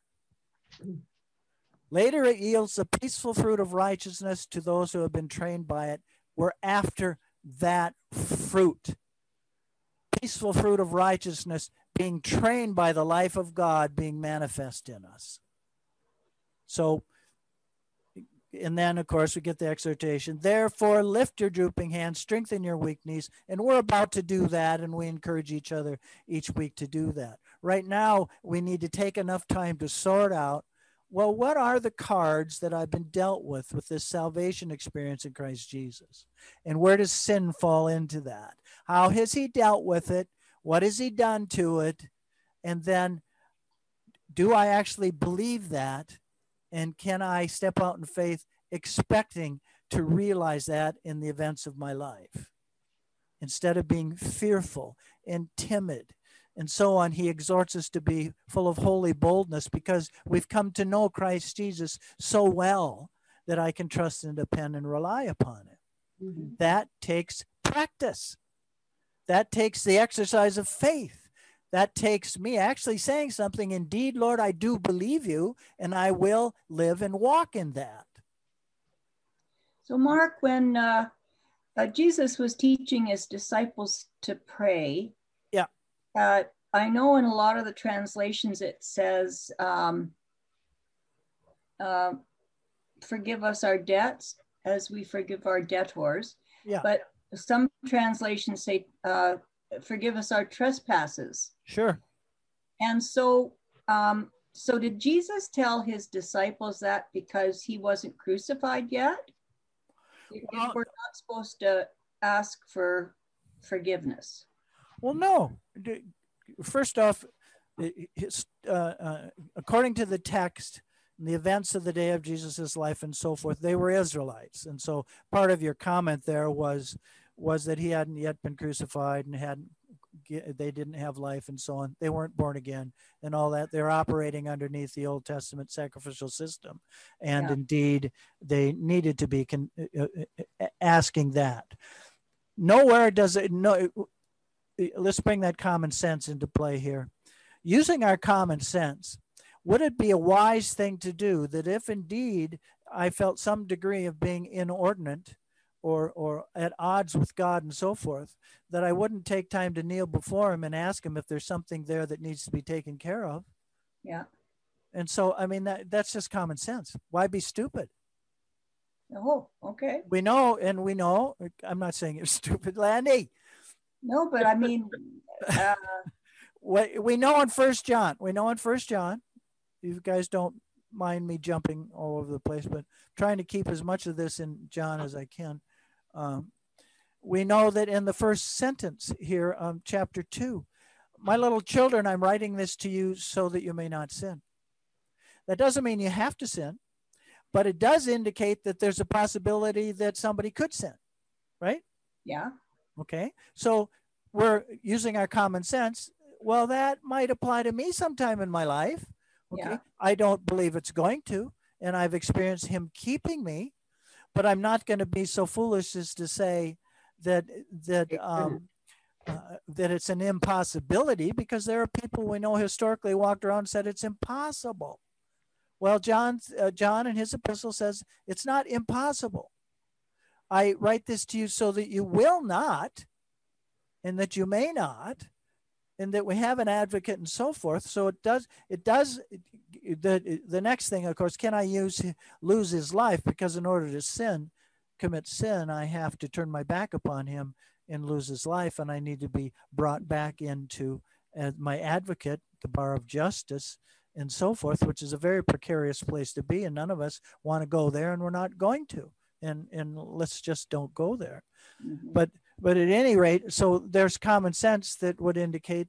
Later, it yields the peaceful fruit of righteousness to those who have been trained by it. We're after that fruit. Peaceful fruit of righteousness being trained by the life of God being manifest in us. So, and then, of course, we get the exhortation. Therefore, lift your drooping hands, strengthen your weak knees. And we're about to do that, and we encourage each other each week to do that. Right now, we need to take enough time to sort out, well, what are the cards that I've been dealt with this salvation experience in Christ Jesus? And where does sin fall into that? How has he dealt with it? What has he done to it? And then, do I actually believe that? And can I step out in faith expecting to realize that in the events of my life. Instead of being fearful and timid and so on, he exhorts us to be full of holy boldness, because we've come to know Christ Jesus so well that I can trust and depend and rely upon him. Mhm. That takes practice. That takes the exercise of faith. That takes me actually saying something, indeed, Lord, I do believe you, and I will live and walk in that. So Mark, when Jesus was teaching his disciples to pray, Yeah. I know in a lot of the translations it says, forgive us our debts as we forgive our debtors. Yeah. But some translations say, forgive us our trespasses. Sure. And so, so did Jesus tell his disciples that because he wasn't crucified yet? Well, We're not supposed to ask for forgiveness. Well, no. First off, according to the text, the events of the day of Jesus's life and so forth, they were Israelites. And so part of your comment there was that he hadn't yet been crucified and they didn't have life and so on. They weren't born again and all that. They're operating underneath the Old Testament sacrificial system. And indeed, they needed to be asking that. Nowhere does it, no. Let's bring that common sense into play here. Using our common sense, would it be a wise thing to do that if indeed I felt some degree of being inordinate or at odds with God and so forth, that I wouldn't take time to kneel before him and ask him if there's something there that needs to be taken care of? Yeah. And so, I mean, that's just common sense. Why be stupid? Oh, okay. We know, I'm not saying you're stupid, Landy. No, but I mean, we know in 1 John, you guys don't mind me jumping all over the place, but trying to keep as much of this in John as I can. We know that in the first sentence here, chapter 2, my little children, I'm writing this to you so that you may not sin. That doesn't mean you have to sin, but it does indicate that there's a possibility that somebody could sin, right? Yeah. Okay, so we're using our common sense. Well, that might apply to me sometime in my life. Okay, yeah. I don't believe it's going to, and I've experienced him keeping me, but I'm not going to be so foolish as to say that it's an impossibility, because there are people we know historically walked around and said it's impossible. Well, John in his epistle says it's not impossible. I write this to you so that you will not, and that you may not, and that we have an advocate and so forth. So the next thing, of course, can I lose his life? Because in order to commit sin, I have to turn my back upon him and lose his life. And I need to be brought back into my advocate, the bar of justice and so forth, which is a very precarious place to be. And none of us want to go there, and we're not going to. And let's just don't go there. Mm-hmm. But at any rate, so there's common sense that would indicate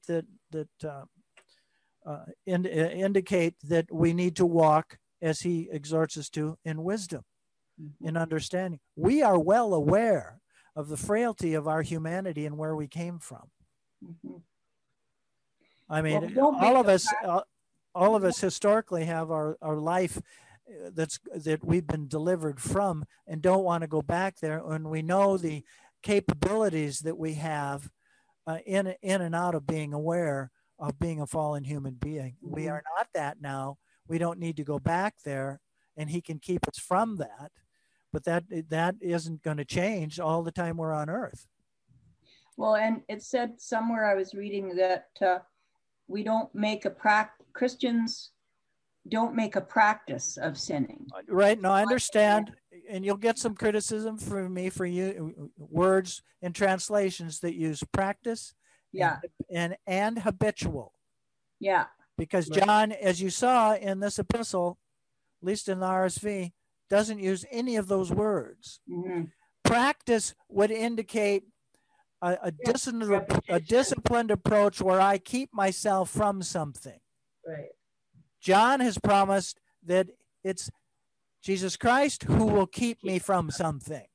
indicate that we need to walk, as he exhorts us to, in wisdom, mm-hmm. in understanding. We are well aware of the frailty of our humanity and where we came from. Mm-hmm. I mean, all of us historically have our life that we've been delivered from, and don't want to go back there. And we know the capabilities that we have in and out of being aware of being a fallen human being. Mm-hmm. We are not that now. We don't need to go back there, and he can keep us from that. But that isn't going to change all the time we're on earth. Well, and it said somewhere, I was reading that we don't make Christians don't make a practice of sinning. Right. No, I understand. And you'll get some criticism from me for words and translations that use practice, yeah, and habitual. Yeah. Because John, as you saw in this epistle, at least in the RSV, doesn't use any of those words. Mm-hmm. Practice would indicate a disciplined approach where I keep myself from something. Right. John has promised that it's Jesus Christ, who will keep me from something.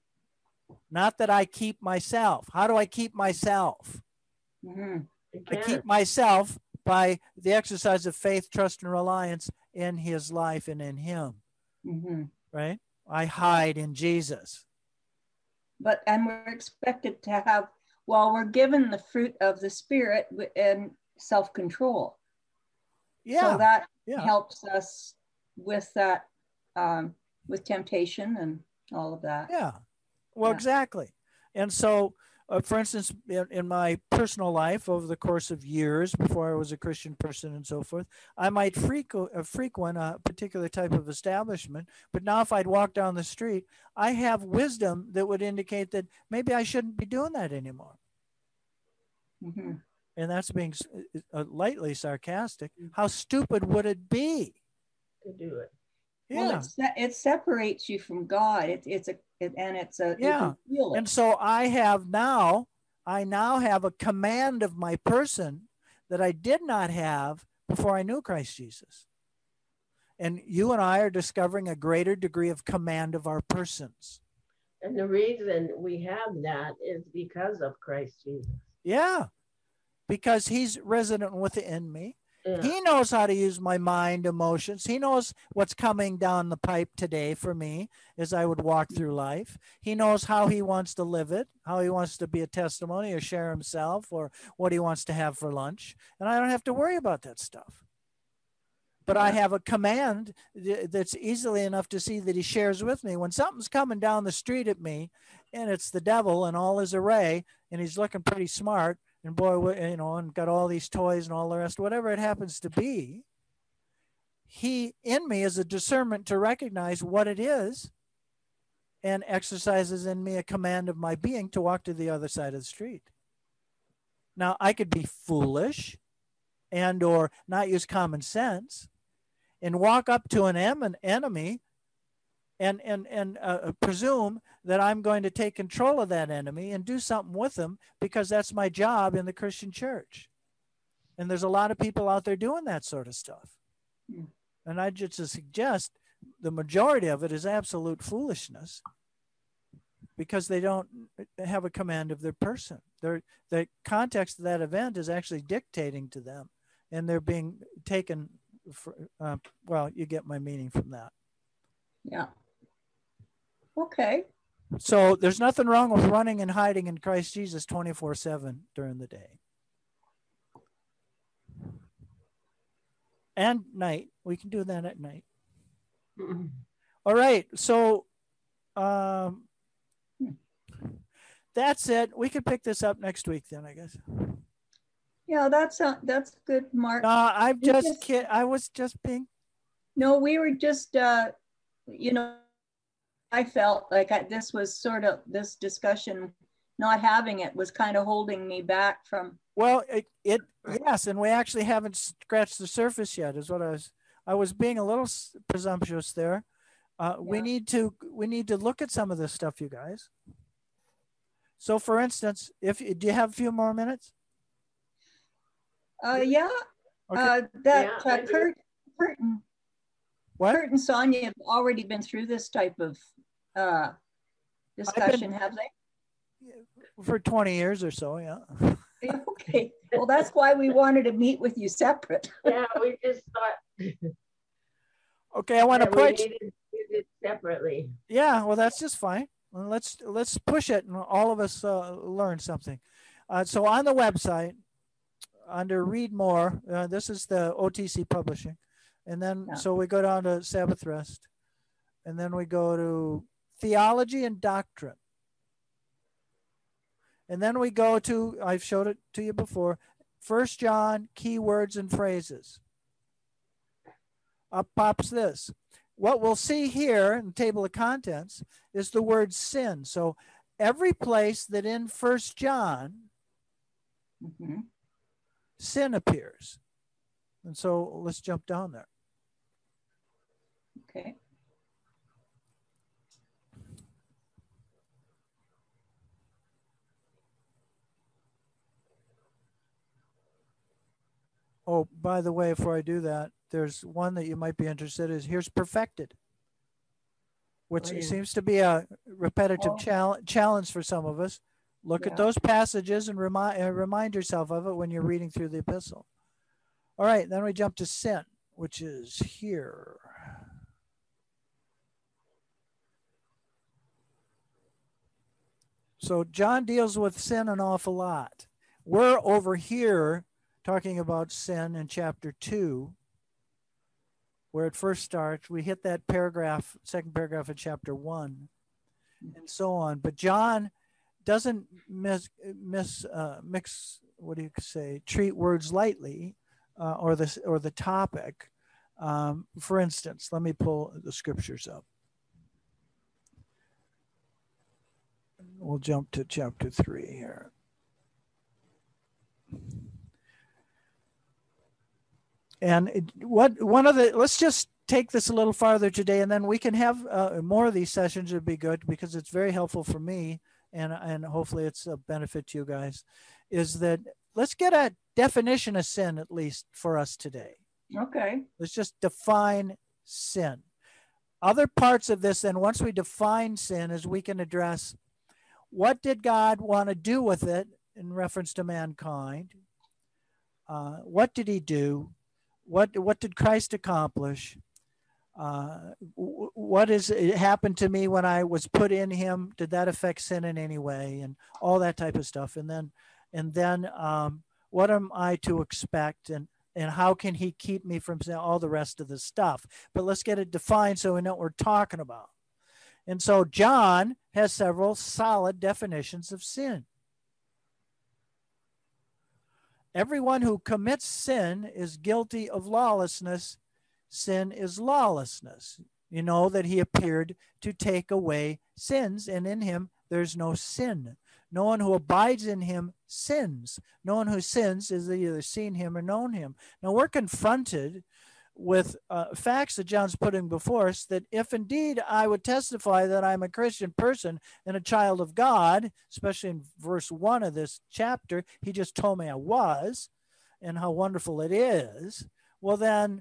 Not that I keep myself. How do I keep myself? Mm-hmm. I keep myself by the exercise of faith, trust, and reliance in his life and in him. Mm-hmm. Right? I hide in Jesus. And we're expected to have, well, we're given the fruit of the Spirit and self-control. Yeah. So that helps us with that, with temptation and all of that. Yeah. Well, exactly. And so, for instance, in my personal life over the course of years before I was a Christian person and so forth, I might frequent a particular type of establishment. But now if I'd walk down the street, I have wisdom that would indicate that maybe I shouldn't be doing that anymore. Mm-hmm. And that's being lightly sarcastic. How stupid would it be to do it? Yeah. Well, it separates you from God. It's a you can feel it. And so I now have a command of my person that I did not have before I knew Christ Jesus. And you and I are discovering a greater degree of command of our persons. And the reason we have that is because of Christ Jesus. Yeah, because he's resident within me. Yeah. He knows how to use my mind, emotions. He knows what's coming down the pipe today for me as I would walk through life. He knows how he wants to live it, how he wants to be a testimony or share himself or what he wants to have for lunch. And I don't have to worry about that stuff. But I have a command that's easily enough to see that he shares with me. When something's coming down the street at me and it's the devil and all his array and he's looking pretty smart, and boy, and got all these toys and all the rest, whatever it happens to be, he in me is a discernment to recognize what it is and exercises in me a command of my being to walk to the other side of the street. Now, I could be foolish and or not use common sense and walk up to an enemy and presume that I'm going to take control of that enemy and do something with them because that's my job in the Christian church. And there's a lot of people out there doing that sort of stuff. Mm. And I just suggest the majority of it is absolute foolishness because they don't have a command of their person. The context of that event is actually dictating to them and they're being taken for, well, you get my meaning from that. Yeah. Okay. So there's nothing wrong with running and hiding in Christ Jesus 24/7 during the day. And night. We can do that at night. Mm-hmm. All right. So that's it. We could pick this up next week then, I guess. Yeah, that's good, Mark. No, I was just being. No, we were just, I felt like this was sort of this discussion, not having it was kind of holding me back from. Well, yes, and we actually haven't scratched the surface yet. Is what I was being a little presumptuous there. Yeah. We need to look at some of this stuff, you guys. So, for instance, do you have a few more minutes? Yeah. Okay. Kurt and Sonia have already been through this type of discussion, have they? For 20 years or so, yeah. Okay. Well, that's why we wanted to meet with you separate. Yeah, we just thought. Okay, I want to put it separately. Yeah, well, that's just fine. Let's push it, and all of us learn something. So on the website, under Read More, this is the OTC Publishing. And then, so we go down to Sabbath Rest. And then we go to Theology and Doctrine. And then we go to, I've showed it to you before, 1 John, Keywords and Phrases. Up pops this. What we'll see here in the table of contents is the word sin. So every place that in 1 John, sin appears. And so let's jump down there. Okay. Oh, by the way, before I do that, there's one that you might be interested in. Here's perfected. which Oh, yeah. seems to be a repetitive Oh. challenge for some of us. Look at Yeah. those passages and remind yourself of it when you're reading through the epistle. All right, then we jump to sin, which is here. So John deals with sin an awful lot. We're over here talking about sin in chapter 2, where it first starts. We hit that paragraph, second paragraph of chapter 1, and so on. But John doesn't mix, what do you say, treat words lightly, or the topic. For instance, let me pull the scriptures up. We'll jump to chapter 3 here. And let's just take this a little farther today, and then we can have more of these sessions. Would be good because it's very helpful for me, and hopefully it's a benefit to you guys. Is that let's get a definition of sin at least for us today. Okay. Let's just define sin. Other parts of this, then once we define sin, is we can address what did God want to do with it in reference to mankind? What did he do? What did Christ accomplish? What happened to me when I was put in him? Did that affect sin in any way? And all that type of stuff. And then what am I to expect? And how can he keep me from all the rest of the stuff? But let's get it defined so we know what we're talking about. And so John has several solid definitions of sin. Everyone who commits sin is guilty of lawlessness. Sin is lawlessness. You know that he appeared to take away sins, and in him there's no sin. No one who abides in him sins. No one who sins is either seen him or known him. Now we're confronted with facts that John's putting before us, that if indeed I would testify that I'm a Christian person and a child of God, especially in verse 1 of this chapter, he just told me I was, and how wonderful it is, well then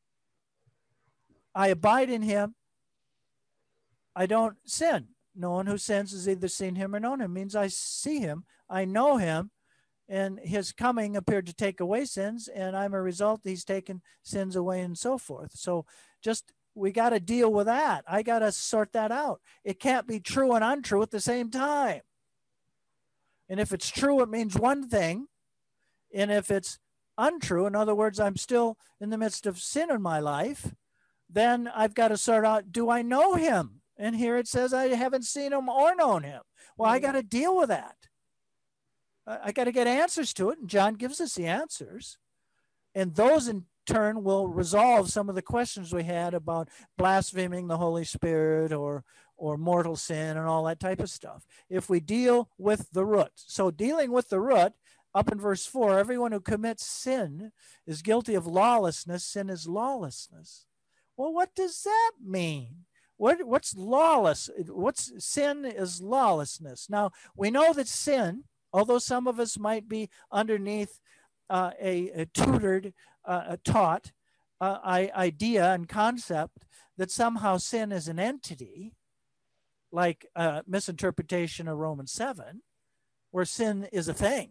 I abide in him, I don't sin. No one who sins has either seen him or known him. It means I see him, I know him, and his coming appeared to take away sins, and I'm a result. He's taken sins away and so forth. So we got to deal with that. I got to sort that out. It can't be true and untrue at the same time. And if it's true, it means one thing. And if it's untrue, in other words, I'm still in the midst of sin in my life, then I've got to sort out, do I know him? And here it says I haven't seen him or known him. Well, I got to deal with that. I got to get answers to it, and John gives us the answers. And those in turn will resolve some of the questions we had about blaspheming the Holy Spirit or mortal sin and all that type of stuff. If we deal with the root. So dealing with the root, up in verse 4, everyone who commits sin is guilty of lawlessness. Sin is lawlessness. Well, what does that mean? What's lawless? Sin is lawlessness. Now, we know that sin, although some of us might be underneath a tutored, taught idea and concept that somehow sin is an entity, like misinterpretation of Romans 7, where sin is a thing.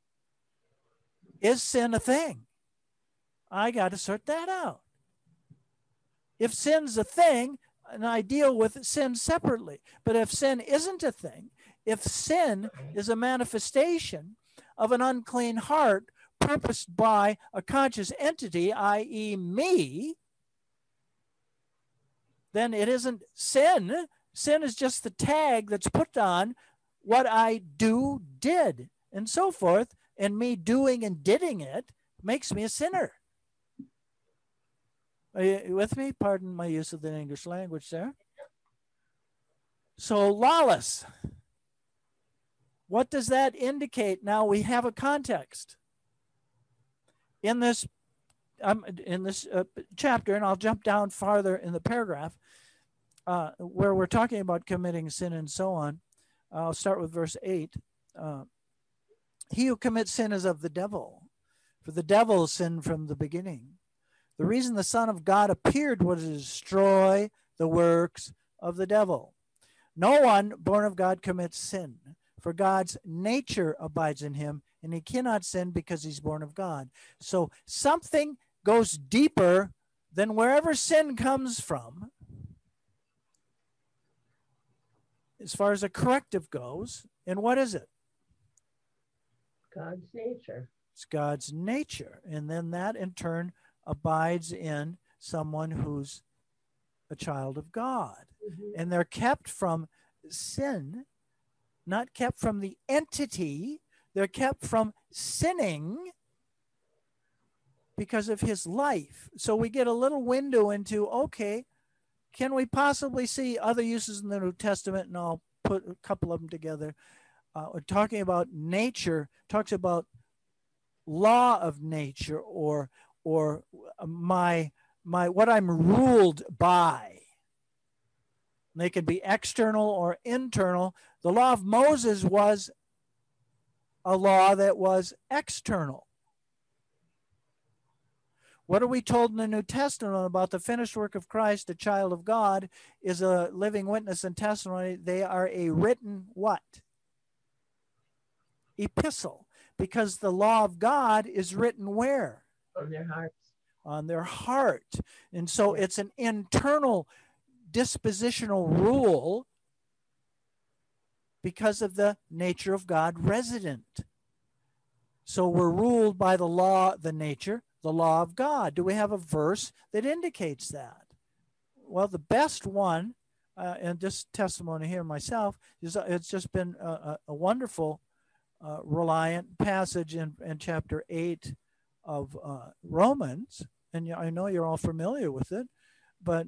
Is sin a thing? I got to sort that out. If sin's a thing, and I deal with sin separately. But if sin isn't a thing, if sin is a manifestation of an unclean heart purposed by a conscious entity, i.e. me, then it isn't sin. Sin is just the tag that's put on what I did, and so forth. And me doing and didding it makes me a sinner. Are you with me? Pardon my use of the English language there. So lawless. What does that indicate? Now we have a context. In this chapter, and I'll jump down farther in the paragraph, where we're talking about committing sin and so on. I'll start with verse 8. He who commits sin is of the devil, for the devil sinned from the beginning. The reason the Son of God appeared was to destroy the works of the devil. No one born of God commits sin, for God's nature abides in him, and he cannot sin because he's born of God. So something goes deeper than wherever sin comes from, as far as a corrective goes. And what is it? God's nature. It's God's nature. And then that in turn abides in someone who's a child of God. Mm-hmm. And they're kept from sin, not kept from the entity. They're kept from sinning because of his life. So we get a little window into, okay, can we possibly see other uses in the New Testament? And I'll put a couple of them together. Talking about nature, talks about law of nature, or my what I'm ruled by. They can be external or internal. The law of Moses was a law that was external. What are we told in the New Testament about the finished work of Christ? The child of God is a living witness and testimony. They are a written what? Epistle. Because the law of God is written where? On their hearts. On their heart. And so it's an internal dispositional rule because of the nature of God resident. So we're ruled by the law, the nature, the law of God. Do we have a verse that indicates that? Well, the best one, and this testimony here myself, is it's just been a wonderful reliant passage in chapter 8 of Romans. And I know you're all familiar with it, but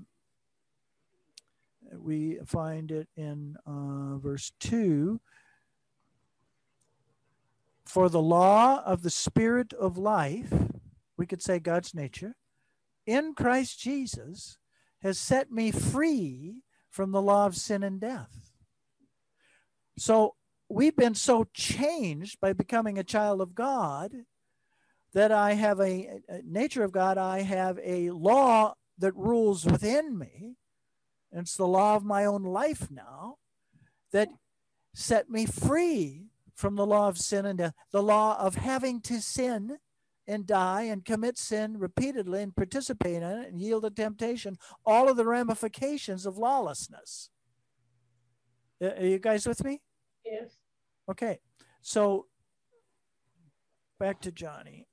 we find it in verse 2. For the law of the Spirit of life, we could say God's nature, in Christ Jesus has set me free from the law of sin and death. So we've been so changed by becoming a child of God that I have a nature of God. I have a law that rules within me. And it's the law of my own life now that set me free from the law of sin and death, the law of having to sin and die and commit sin repeatedly and participate in it and yield to temptation, all of the ramifications of lawlessness. Are you guys with me? Yes. Okay, so back to Johnny.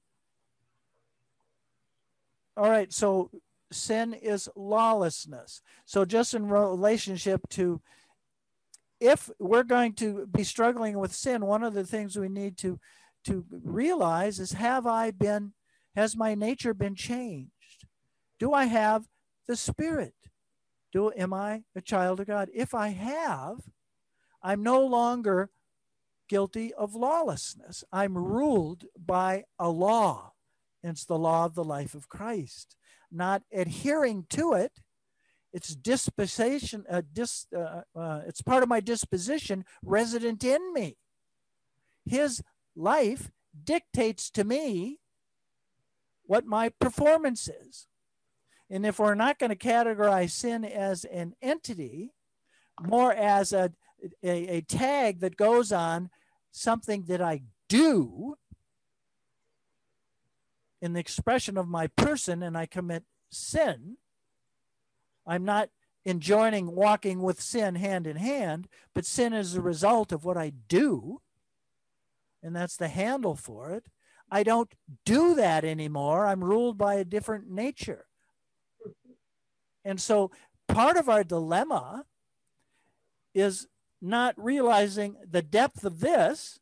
All right, so sin is lawlessness. So just in relationship to, if we're going to be struggling with sin, one of the things we need to realize is, has my nature been changed? Do I have the Spirit? Am I a child of God? If I have, I'm no longer guilty of lawlessness. I'm ruled by a law. It's the law of the life of Christ. Not adhering to it. It's disposition. It's part of my disposition resident in me. His life dictates to me what my performance is. And if we're not going to categorize sin as an entity, more as a tag that goes on something that I do in the expression of my person, and I commit sin, I'm not enjoining walking with sin hand in hand, but sin is a result of what I do, and that's the handle for it. I don't do that anymore. I'm ruled by a different nature. And so part of our dilemma is not realizing the depth of this,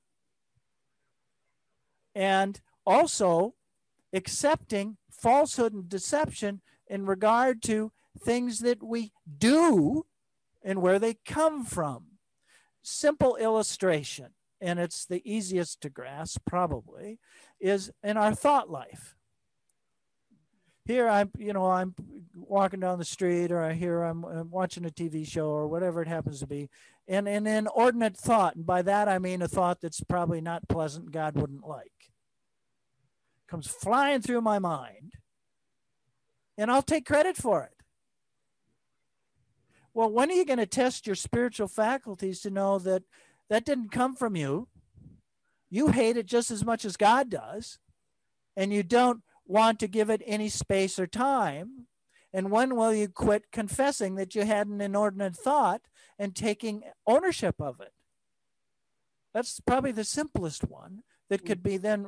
and also accepting falsehood and deception in regard to things that we do and where they come from. Simple illustration, and it's the easiest to grasp probably, is in our thought life. Here I'm walking down the street, or I'm watching a TV show or whatever it happens to be, and an inordinate thought, and by that I mean a thought that's probably not pleasant, God wouldn't like, comes flying through my mind, and I'll take credit for it. Well, when are you going to test your spiritual faculties to know that that didn't come from you? You hate it just as much as God does, and you don't want to give it any space or time. And when will you quit confessing that you had an inordinate thought and taking ownership of it? That's probably the simplest one that could be then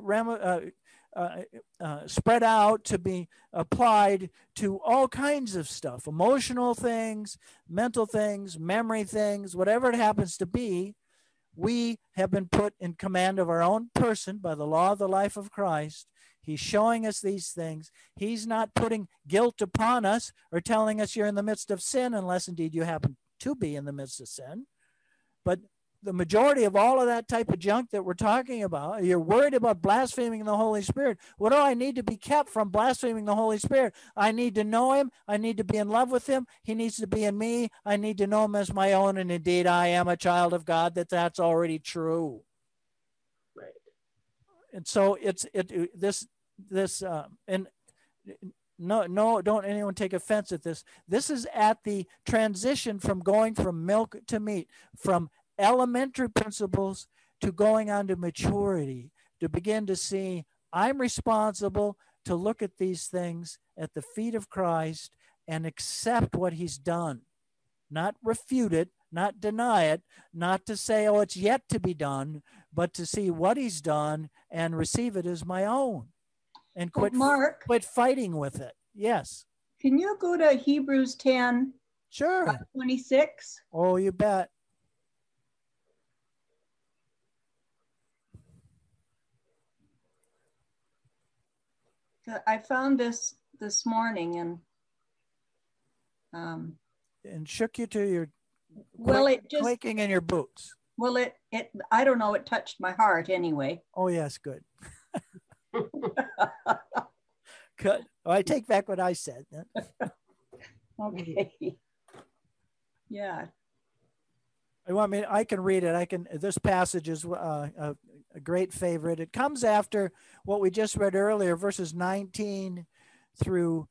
spread out to be applied to all kinds of stuff, emotional things, mental things, memory things, whatever it happens to be. We have been put in command of our own person by the law of the life of Christ. He's showing us these things. He's not putting guilt upon us or telling us you're in the midst of sin, unless indeed you happen to be in the midst of sin. But the majority of all of that type of junk that we're talking about, you're worried about blaspheming the Holy Spirit. What do I need to be kept from blaspheming the Holy Spirit? I need to know him. I need to be in love with him. He needs to be in me. I need to know him as my own. And indeed, I am a child of God. That's already true. Right. And so no, don't anyone take offense at this. This is at the transition from going from milk to meat, from elementary principles to going on to maturity, to begin to see I'm responsible to look at these things at the feet of Christ and accept what he's done, not refute it, not deny it, not to say, oh, it's yet to be done, but to see what he's done and receive it as my own and quit fighting with it. Yes. Can you go to Hebrews 10, sure, 26? Oh, you bet. I found this morning and shook you to your quaking in your boots. Well, it I don't know, it touched my heart anyway. Oh yes, good. Good. Oh, I take back what I said. Okay. Yeah. I can read it. This passage is a great favorite. It comes after what we just read earlier, verses 19 through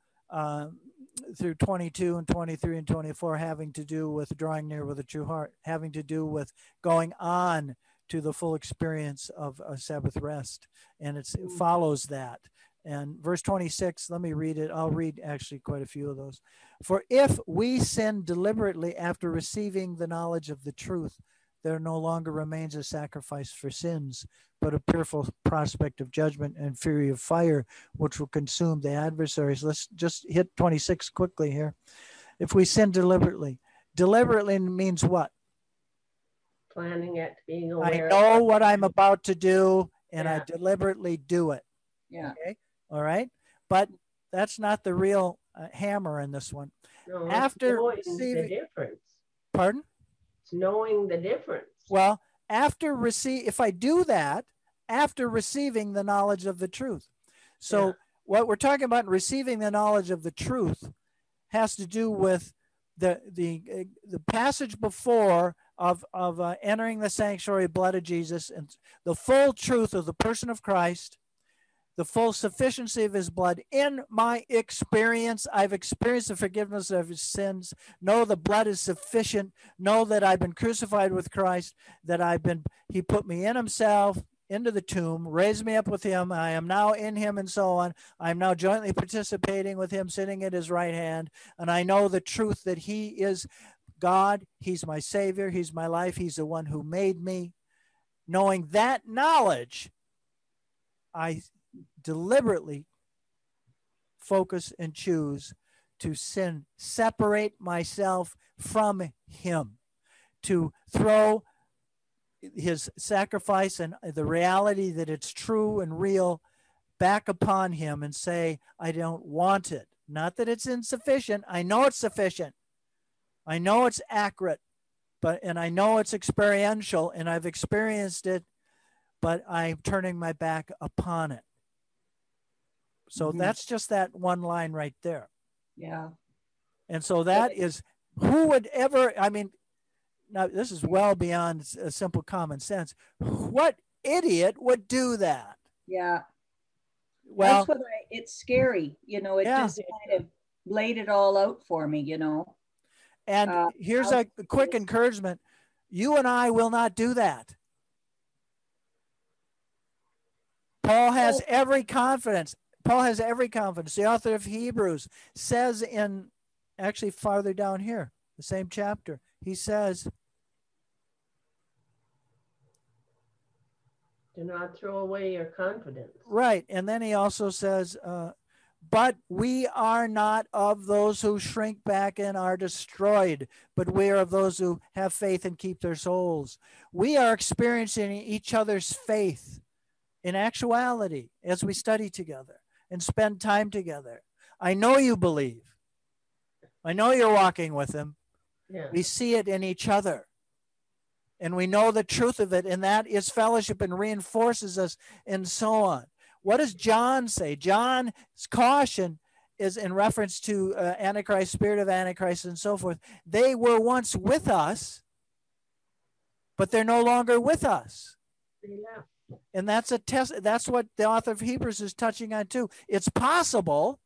22 and 23 and 24, having to do with drawing near with a true heart, having to do with going on to the full experience of a Sabbath rest. And it follows that. And verse 26, let me read it. I'll read actually quite a few of those. For if we sin deliberately after receiving the knowledge of the truth, there no longer remains a sacrifice for sins, but a fearful prospect of judgment and fury of fire, which will consume the adversaries. Let's just hit 26 quickly here. If we sin deliberately means what? Planning it, being aware. I know what I'm about to do, and I deliberately do it. Yeah. Okay. All right. But that's not the real hammer in this one. No, after receiving the difference. Pardon? It's knowing the difference. Well, if I do that, after receiving the knowledge of the truth. So what we're talking about in receiving the knowledge of the truth has to do with the passage before of entering the sanctuary, blood of Jesus, and the full truth of the person of Christ, the full sufficiency of his blood. In my experience, I've experienced the forgiveness of his sins. Know the blood is sufficient. Know that I've been crucified with Christ, that he put me in himself, into the tomb, raised me up with him. I am now in him, and so on. I'm now jointly participating with him, sitting at his right hand. And I know the truth that he is God. He's my Savior. He's my life. He's the one who made me. Knowing that knowledge, I deliberately focus and choose to sin, separate myself from him, to throw his sacrifice and the reality that it's true and real back upon him and say, I don't want it. Not that it's insufficient. I know it's sufficient. I know it's accurate, and I know it's experiential, and I've experienced it, but I'm turning my back upon it. So that's just that one line right there. Yeah. And so that is, who would ever, now this is well beyond a simple common sense. What idiot would do that? Yeah. Well, it's scary. It just kind of laid it all out for me, And here's a quick encouragement. You and I will not do that. Paul has every confidence. Paul has every confidence. The author of Hebrews says in, actually farther down here, the same chapter, he says, do not throw away your confidence. Right. And then he also says, but we are not of those who shrink back and are destroyed, but we are of those who have faith and keep their souls. We are experiencing each other's faith in actuality as we study together and spend time together. I know you believe. I know you're walking with him. Yeah. We see it in each other. And we know the truth of it, and that is fellowship and reinforces us and so on. What does John say? John's caution is in reference to Antichrist, spirit of Antichrist, and so forth. They were once with us, but they're no longer with us. Yeah. And that's a test. That's what the author of Hebrews is touching on too. It's possible,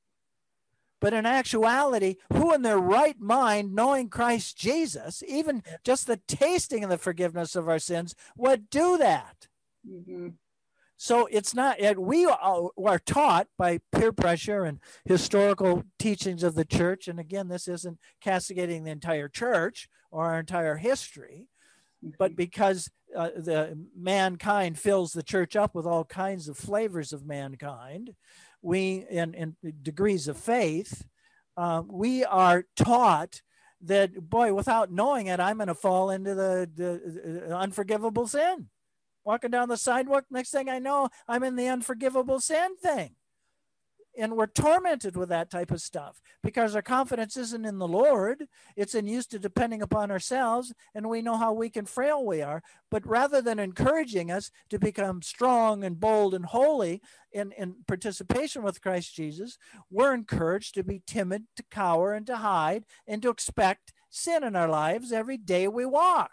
but in actuality, who in their right mind, knowing Christ Jesus, even just the tasting of the forgiveness of our sins, would do that? Mm-hmm. So it's not, we are taught by peer pressure and historical teachings of the church. And again, this isn't castigating the entire church or our entire history, but because the mankind fills the church up with all kinds of flavors of mankind, we, in degrees of faith, we are taught that, boy, without knowing it, I'm going to fall into the unforgivable sin. Walking down the sidewalk, next thing I know, I'm in the unforgivable sin thing. And we're tormented with that type of stuff because our confidence isn't in the Lord. It's in used to depending upon ourselves, and we know how weak and frail we are. But rather than encouraging us to become strong and bold and holy in participation with Christ Jesus, we're encouraged to be timid, to cower, and to hide, and to expect sin in our lives every day we walk.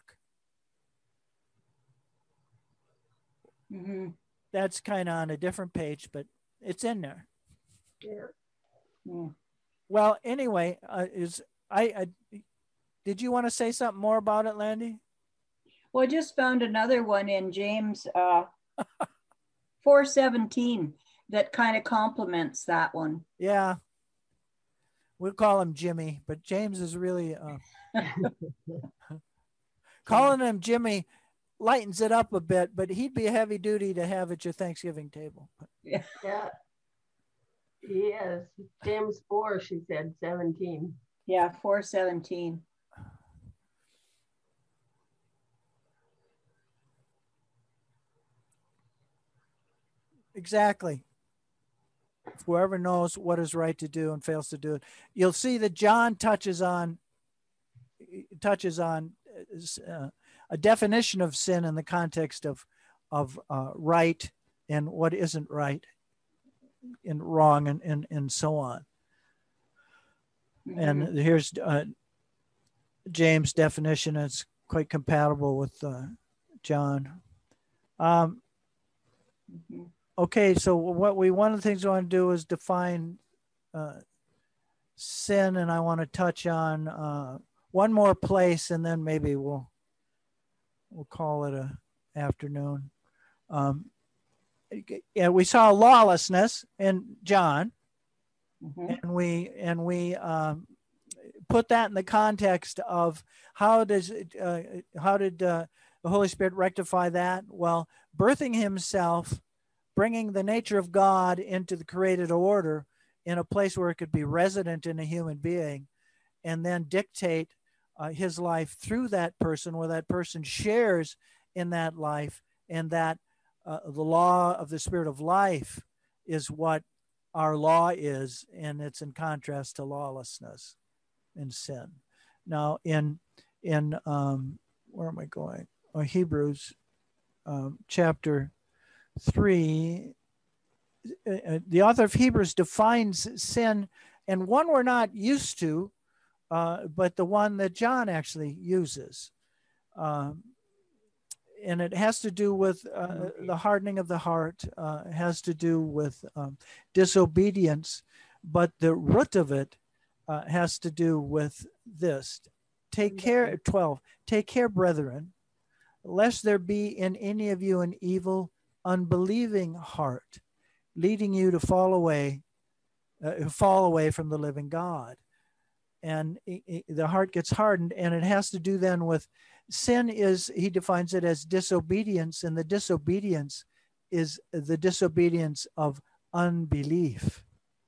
Mm-hmm. That's kind of on a different page, but it's in there. Yeah. Yeah. Well, anyway, did you want to say something more about it, Landy? Well, I just found another one in James 4:17 that kind of complements that one. Yeah. We'll call him Jimmy, but James is really calling him Jimmy lightens it up a bit, but he'd be a heavy duty to have at your Thanksgiving table. Yeah. Yeah. Yes. James 4, she said 17. Yeah, 4:17. Exactly. Whoever knows what is right to do and fails to do it. You'll see that John touches on a definition of sin in the context of right and what isn't right and wrong and so on. Mm-hmm. And here's James' definition. It's quite compatible with John. Mm-hmm. Okay, so one of the things I want to do is define sin, and I want to touch on one more place, and then maybe we'll call it a afternoon. Yeah, we saw lawlessness in John, Mm-hmm. and we put that in the context of how did the Holy Spirit rectify that? Well, birthing himself, bringing the nature of God into the created order in a place where it could be resident in a human being, and then dictate his life through that person, where that person shares in that life, and that the law of the Spirit of life is what our law is, and it's in contrast to lawlessness and sin. Now, in where am I going? Oh, Hebrews chapter 3, the author of Hebrews defines sin, and one we're not used to, but the one that John actually uses. And it has to do with the hardening of the heart, has to do with disobedience, but the root of it has to do with this. Take care, 12, take care, brethren, lest there be in any of you an evil, unbelieving heart, leading you to fall away from the living God. And the heart gets hardened, and it has to do then with sin. Is, he defines it as disobedience, and the disobedience is the disobedience of unbelief.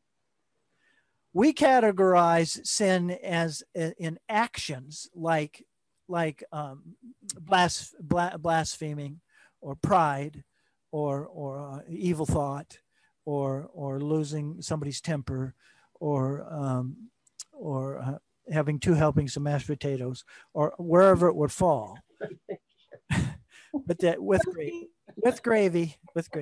We categorize sin as in actions like blaspheming or pride or evil thought or losing somebody's temper or having 2 helpings of mashed potatoes or wherever it would fall. But that with gravy.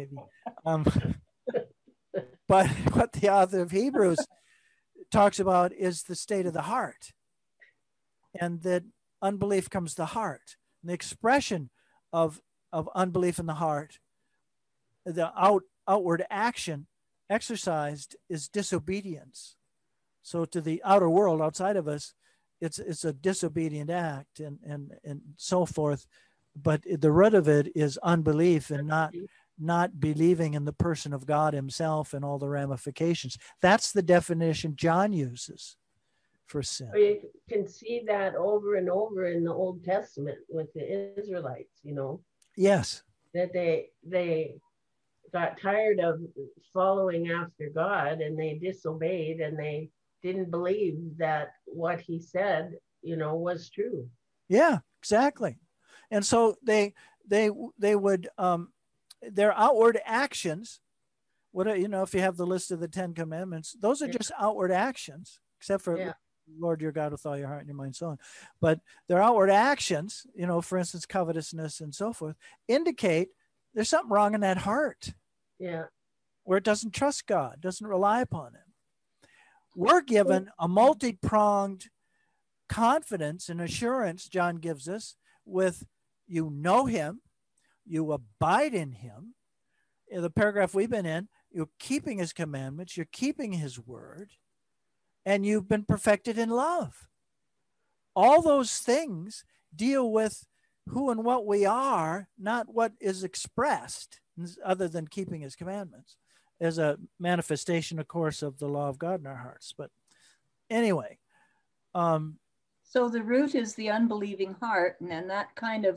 But what the author of Hebrews talks about is the state of the heart, and that unbelief comes to the heart. And the expression of unbelief in the heart, the outward action exercised, is disobedience. So to the outer world outside of us, it's a disobedient act and so forth. But the root of it is unbelief and not believing in the person of God himself and all the ramifications. That's the definition John uses for sin. You can see that over and over in the Old Testament with the Israelites, Yes. That they got tired of following after God, and they disobeyed, and they didn't believe that what he said, was true. Yeah, exactly. And so they would, their outward actions, if you have the list of the 10 commandments, those are just outward actions, except for Lord your God with all your heart and your mind, so on. But their outward actions, for instance, covetousness and so forth, indicate there's something wrong in that heart. Yeah. Where it doesn't trust God, doesn't rely upon him. We're given a multi-pronged confidence and assurance, John gives us, with you know him, you abide in him. In the paragraph we've been in, you're keeping his commandments, you're keeping his word, and you've been perfected in love. All those things deal with who and what we are, not what is expressed, other than keeping his commandments, as a manifestation, of course, of the law of God in our hearts. But anyway. So the root is the unbelieving heart, and then that kind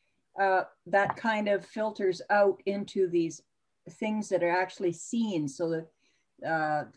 of filters out into these things that are actually seen. So not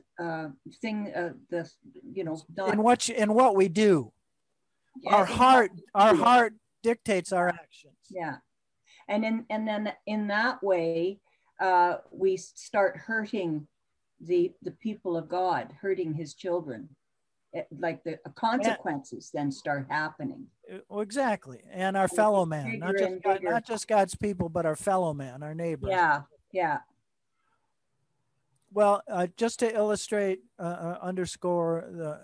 in what we do. Our heart dictates our actions. Yeah. And then in that way, we start hurting the people of God, hurting his children. Like the consequences then start happening. Well, exactly. And our fellow man, not just God's people, but our fellow man, our neighbors. Yeah. Well, just to illustrate, underscore the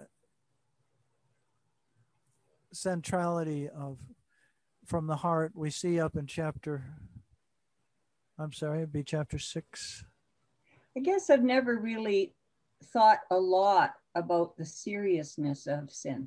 centrality from the heart, we see up in chapter 6. I guess I've never really thought a lot about the seriousness of sin.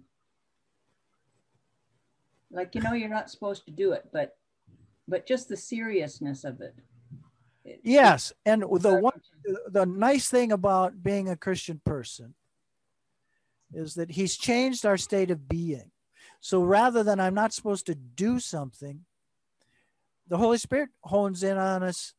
Like, you're not supposed to do it, but just the seriousness of it. Yes. And the nice thing about being a Christian person is that he's changed our state of being. So rather than I'm not supposed to do something, the Holy Spirit hones in on us.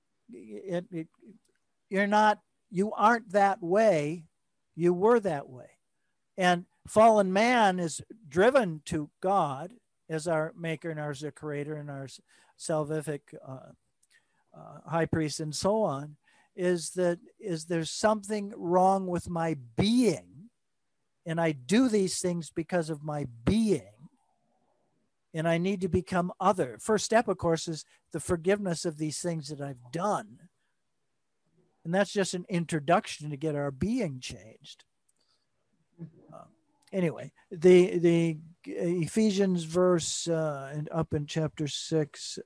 You aren't that way. You were that way. And fallen man is driven to God as our maker and as our creator and our salvific high priest and so on, is there's something wrong with my being, and I do these things because of my being, and I need to become other. First step, of course, is the forgiveness of these things that I've done. And that's just an introduction to get our being changed. Anyway, the Ephesians verse up in chapter 6,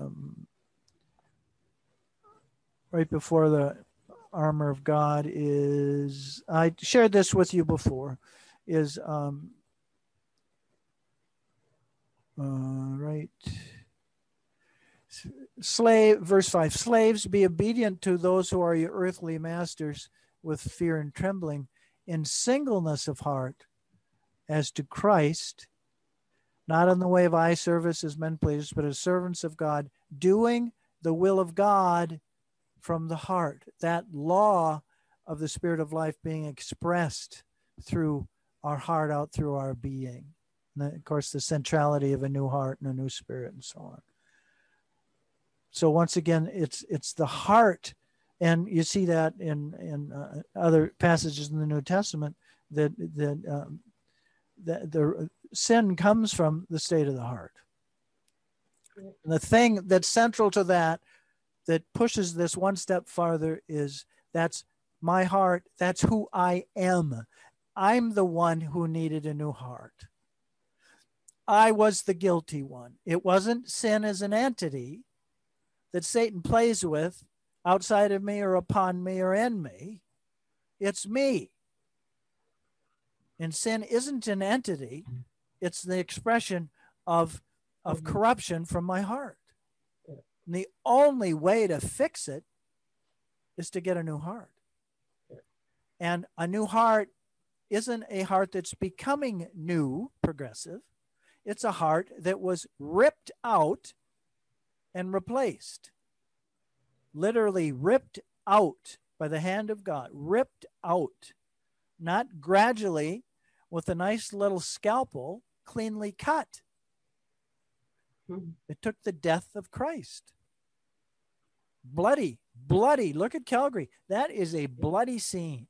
right before the armor of God is, I shared this with you before. is right. Verse 5, slaves, be obedient to those who are your earthly masters with fear and trembling, in singleness of heart, as to Christ, not in the way of eye service as men pleasers, but as servants of God, doing the will of God from the heart. That law of the Spirit of life being expressed through our heart, out through our being. And of course, the centrality of a new heart and a new spirit and so on. So once again, it's the heart, and you see that in other passages in the New Testament that the sin comes from the state of the heart. And the thing that's central to that pushes this one step farther is that's my heart. That's who I am. I'm the one who needed a new heart. I was the guilty one. It wasn't sin as an entity that Satan plays with outside of me or upon me or in me. It's me. And sin isn't an entity. It's the expression of corruption from my heart. And the only way to fix it is to get a new heart. And a new heart isn't a heart that's becoming new, progressive. It's a heart that was ripped out and replaced. Literally ripped out by the hand of God. Ripped out. Not gradually with a nice little scalpel, cleanly cut. It took the death of Christ. Bloody, bloody. Look at Calgary. That is a bloody scene.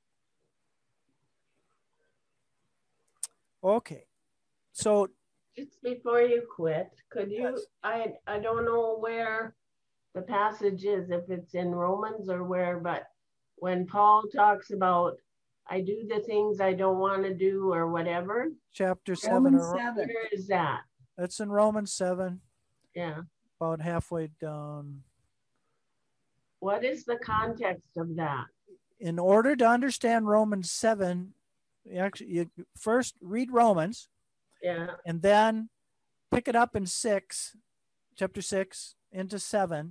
Okay. So just before you quit, could you, yes. I don't know where the passage is, if it's in Romans or where, but when Paul talks about, I do the things I don't want to do or whatever. Chapter 7. Romans 7. Where is that? That's in Romans 7. Yeah. About halfway down. What is the context of that? In order to understand Romans 7, you first read Romans. Yeah. And then pick it up in chapter 6 into 7.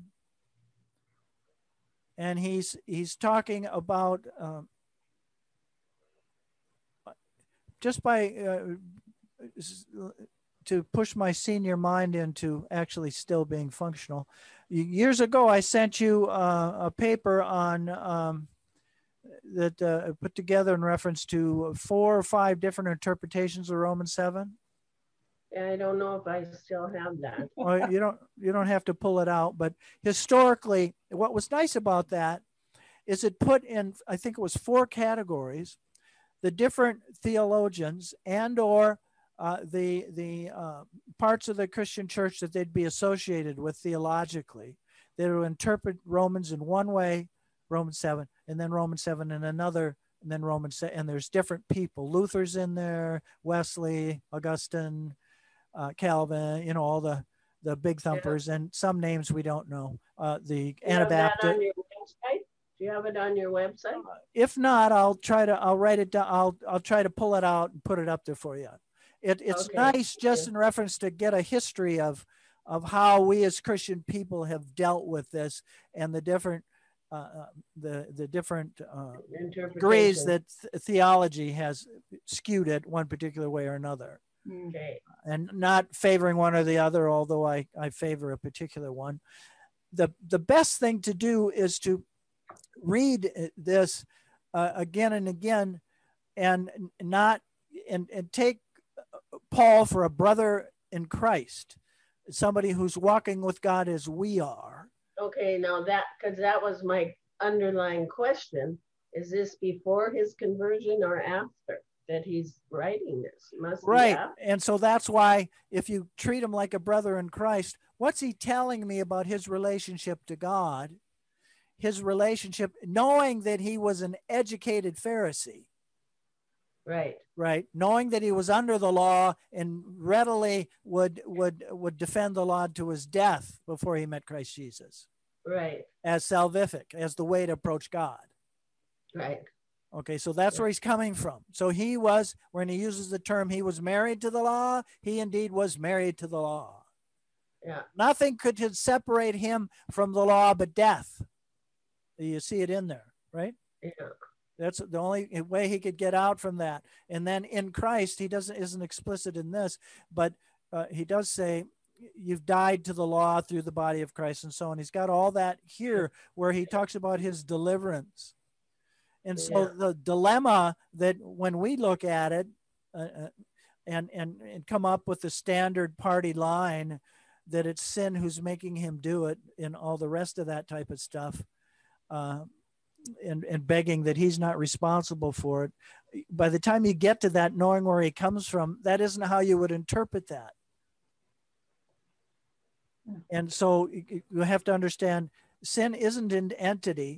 And he's talking about just by to push my senior mind into actually still being functional. Years ago, I sent you a paper on that I put together in reference to 4 or 5 different interpretations of Romans 7. I don't know if I still have that. Well, you don't have to pull it out, but historically, what was nice about that is it put in, I think it was 4 categories, the different theologians and or the parts of the Christian church that they'd be associated with theologically. They would interpret Romans in one way, Romans 7, and then Romans 7 in another, and then Romans 7, and there's different people. Luther's in there, Wesley, Augustine, Calvin, all the big thumpers, and some names we don't know. The Anabaptist. Do you have that on your website? Do you have it on your website? If not, I'll write it down. I'll try to pull it out and put it up there for you. It's okay. Nice just in reference to get a history of how we as Christian people have dealt with this and the different different degrees that theology has skewed it one particular way or another. Okay. And not favoring one or the other, although I favor a particular one. The best thing to do is to read this again and again, and take Paul for a brother in Christ, somebody who's walking with God as we are. Okay, now because that was my underlying question. Is this before his conversion or after that he's writing this? Right. And so that's why if you treat him like a brother in Christ, what's he telling me about his relationship to God? His relationship, knowing that he was an educated Pharisee. Right. Right. Knowing that he was under the law and readily would defend the law to his death before he met Christ Jesus. Right. As salvific, as the way to approach God. Right. Okay, so that's where he's coming from. So he was, when he uses the term, he was married to the law, he indeed was married to the law. Yeah. Nothing could separate him from the law but death. You see it in there, right? Yeah. That's the only way he could get out from that. And then in Christ, he isn't explicit in this, but he does say, you've died to the law through the body of Christ and so on. He's got all that here where he talks about his deliverance. And so the dilemma that when we look at it and come up with the standard party line that it's sin who's making him do it and all the rest of that type of stuff, and begging that he's not responsible for it. By the time you get to that, knowing where he comes from, that isn't how you would interpret that. And so you have to understand sin isn't an entity.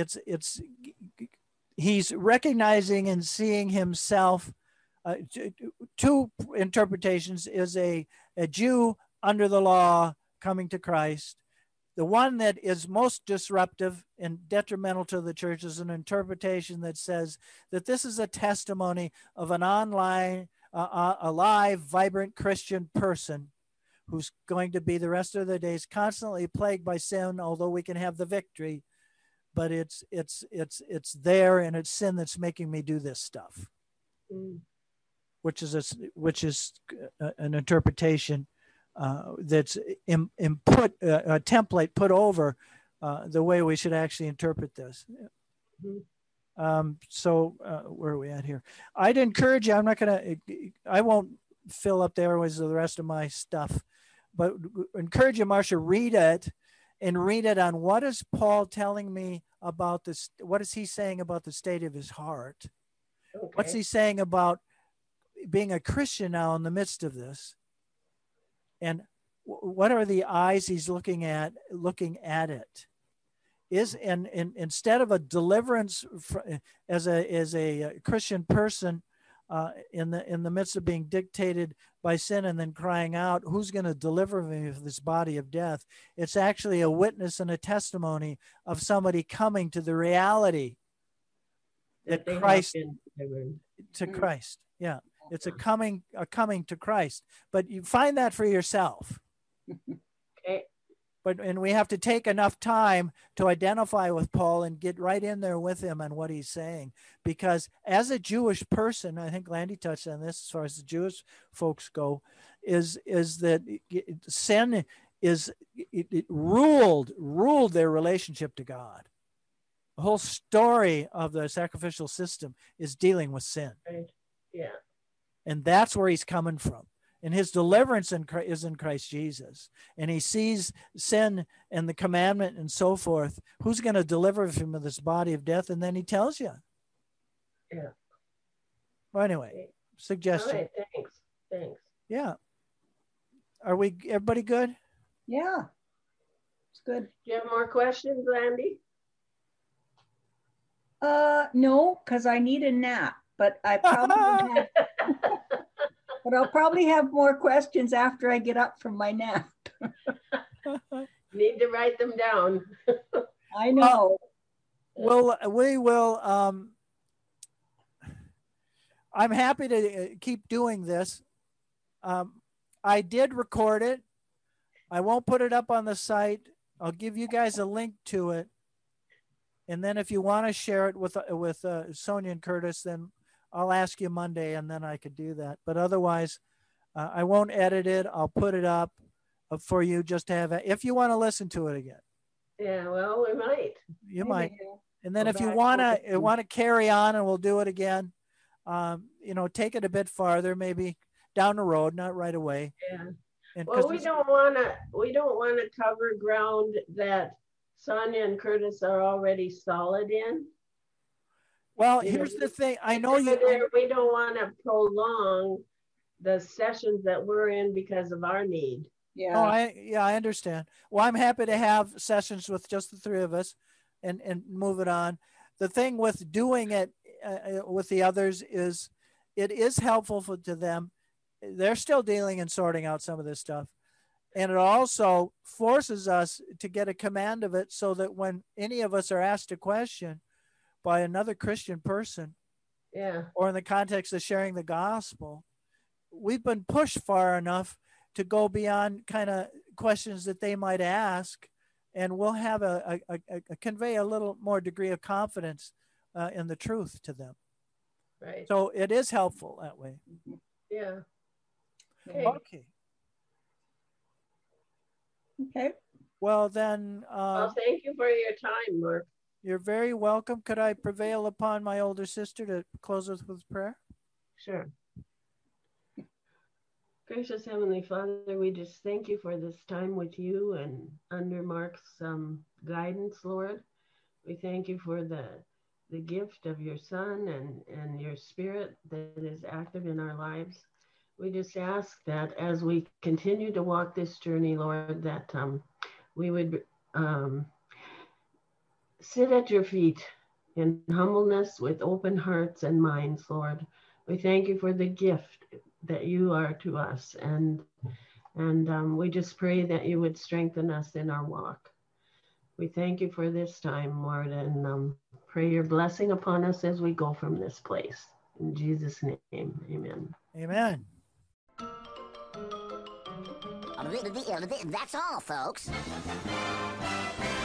He's recognizing and seeing himself. Two interpretations is a Jew under the law coming to Christ. The one that is most disruptive and detrimental to the church is an interpretation that says that this is a testimony of an online, alive, vibrant Christian person who's going to be the rest of their days constantly plagued by sin, although we can have the victory. But it's there, and it's sin that's making me do this stuff, which is an interpretation that's input a template put over the way we should actually interpret this. So where are we at here? I'd encourage you. I won't fill up the airways of the rest of my stuff, but encourage you, Marcia, read it. And read it on what is Paul telling me about this? What is he saying about the state of his heart? Okay. What's he saying about being a Christian now in the midst of this? And what are the eyes he's looking at it? And instead of a deliverance as a Christian person in the midst of being dictated by sin and then crying out, who's going to deliver me from this body of death? It's actually a witness and a testimony of somebody coming to the reality that Christ to Christ. Yeah. It's a coming to Christ, but you find that for yourself. Okay. And we have to take enough time to identify with Paul and get right in there with him on what he's saying. Because as a Jewish person, I think Landy touched on this as far as the Jewish folks go, is that sin it ruled their relationship to God. The whole story of the sacrificial system is dealing with sin. Right. Yeah. And that's where he's coming from. And his deliverance is in Christ Jesus. And he sees sin and the commandment and so forth. Who's going to deliver him of this body of death? And then he tells you. Yeah. Well, anyway, suggestion. All right, thanks. Yeah. Everybody good? Yeah. It's good. Do you have more questions, Landy? No, because I need a nap, but I probably have... But I'll probably have more questions after I get up from my nap. Need to write them down. I know. Well, we will. I'm happy to keep doing this. I did record it. I won't put it up on the site. I'll give you guys a link to it. And then if you want to share it with Sonia and Curtis, then I'll ask you Monday and then I could do that. But otherwise, I won't edit it. I'll put it up for you just to have it. If you want to listen to it again. Yeah, well, we might. You might. And then if you want to carry on and we'll do it again, take it a bit farther, maybe down the road, not right away. Yeah. And well, we don't want to cover ground that Sonia and Curtis are already solid in. Well, here's the thing. I know we don't want to prolong the sessions that we're in because of our need. Yeah. Oh, I understand. Well, I'm happy to have sessions with just the three of us and move it on. The thing with doing it with the others is it is helpful to them. They're still dealing and sorting out some of this stuff. And it also forces us to get a command of it so that when any of us are asked a question, by another Christian person, Yeah. or in the context of sharing the gospel, we've been pushed far enough to go beyond kind of questions that they might ask, and we'll have a convey a little more degree of confidence in the truth to them. Right. So it is helpful that way. Yeah. Okay. Okay. Well, then, Well, thank you for your time, Mark. you're very welcome. Could I prevail upon my older sister to close us with prayer? Sure. Gracious Heavenly Father, we just thank you for this time with you and under Mark's guidance, Lord. We thank you for the gift of your Son and your Spirit that is active in our lives. We just ask that as we continue to walk this journey, Lord, that we would sit at your feet in humbleness with open hearts and minds, Lord. We thank you for the gift that you are to us. And we just pray that you would strengthen us in our walk. We thank you for this time, Lord, and pray your blessing upon us as we go from this place. In Jesus' name, amen. Amen. That's all, folks.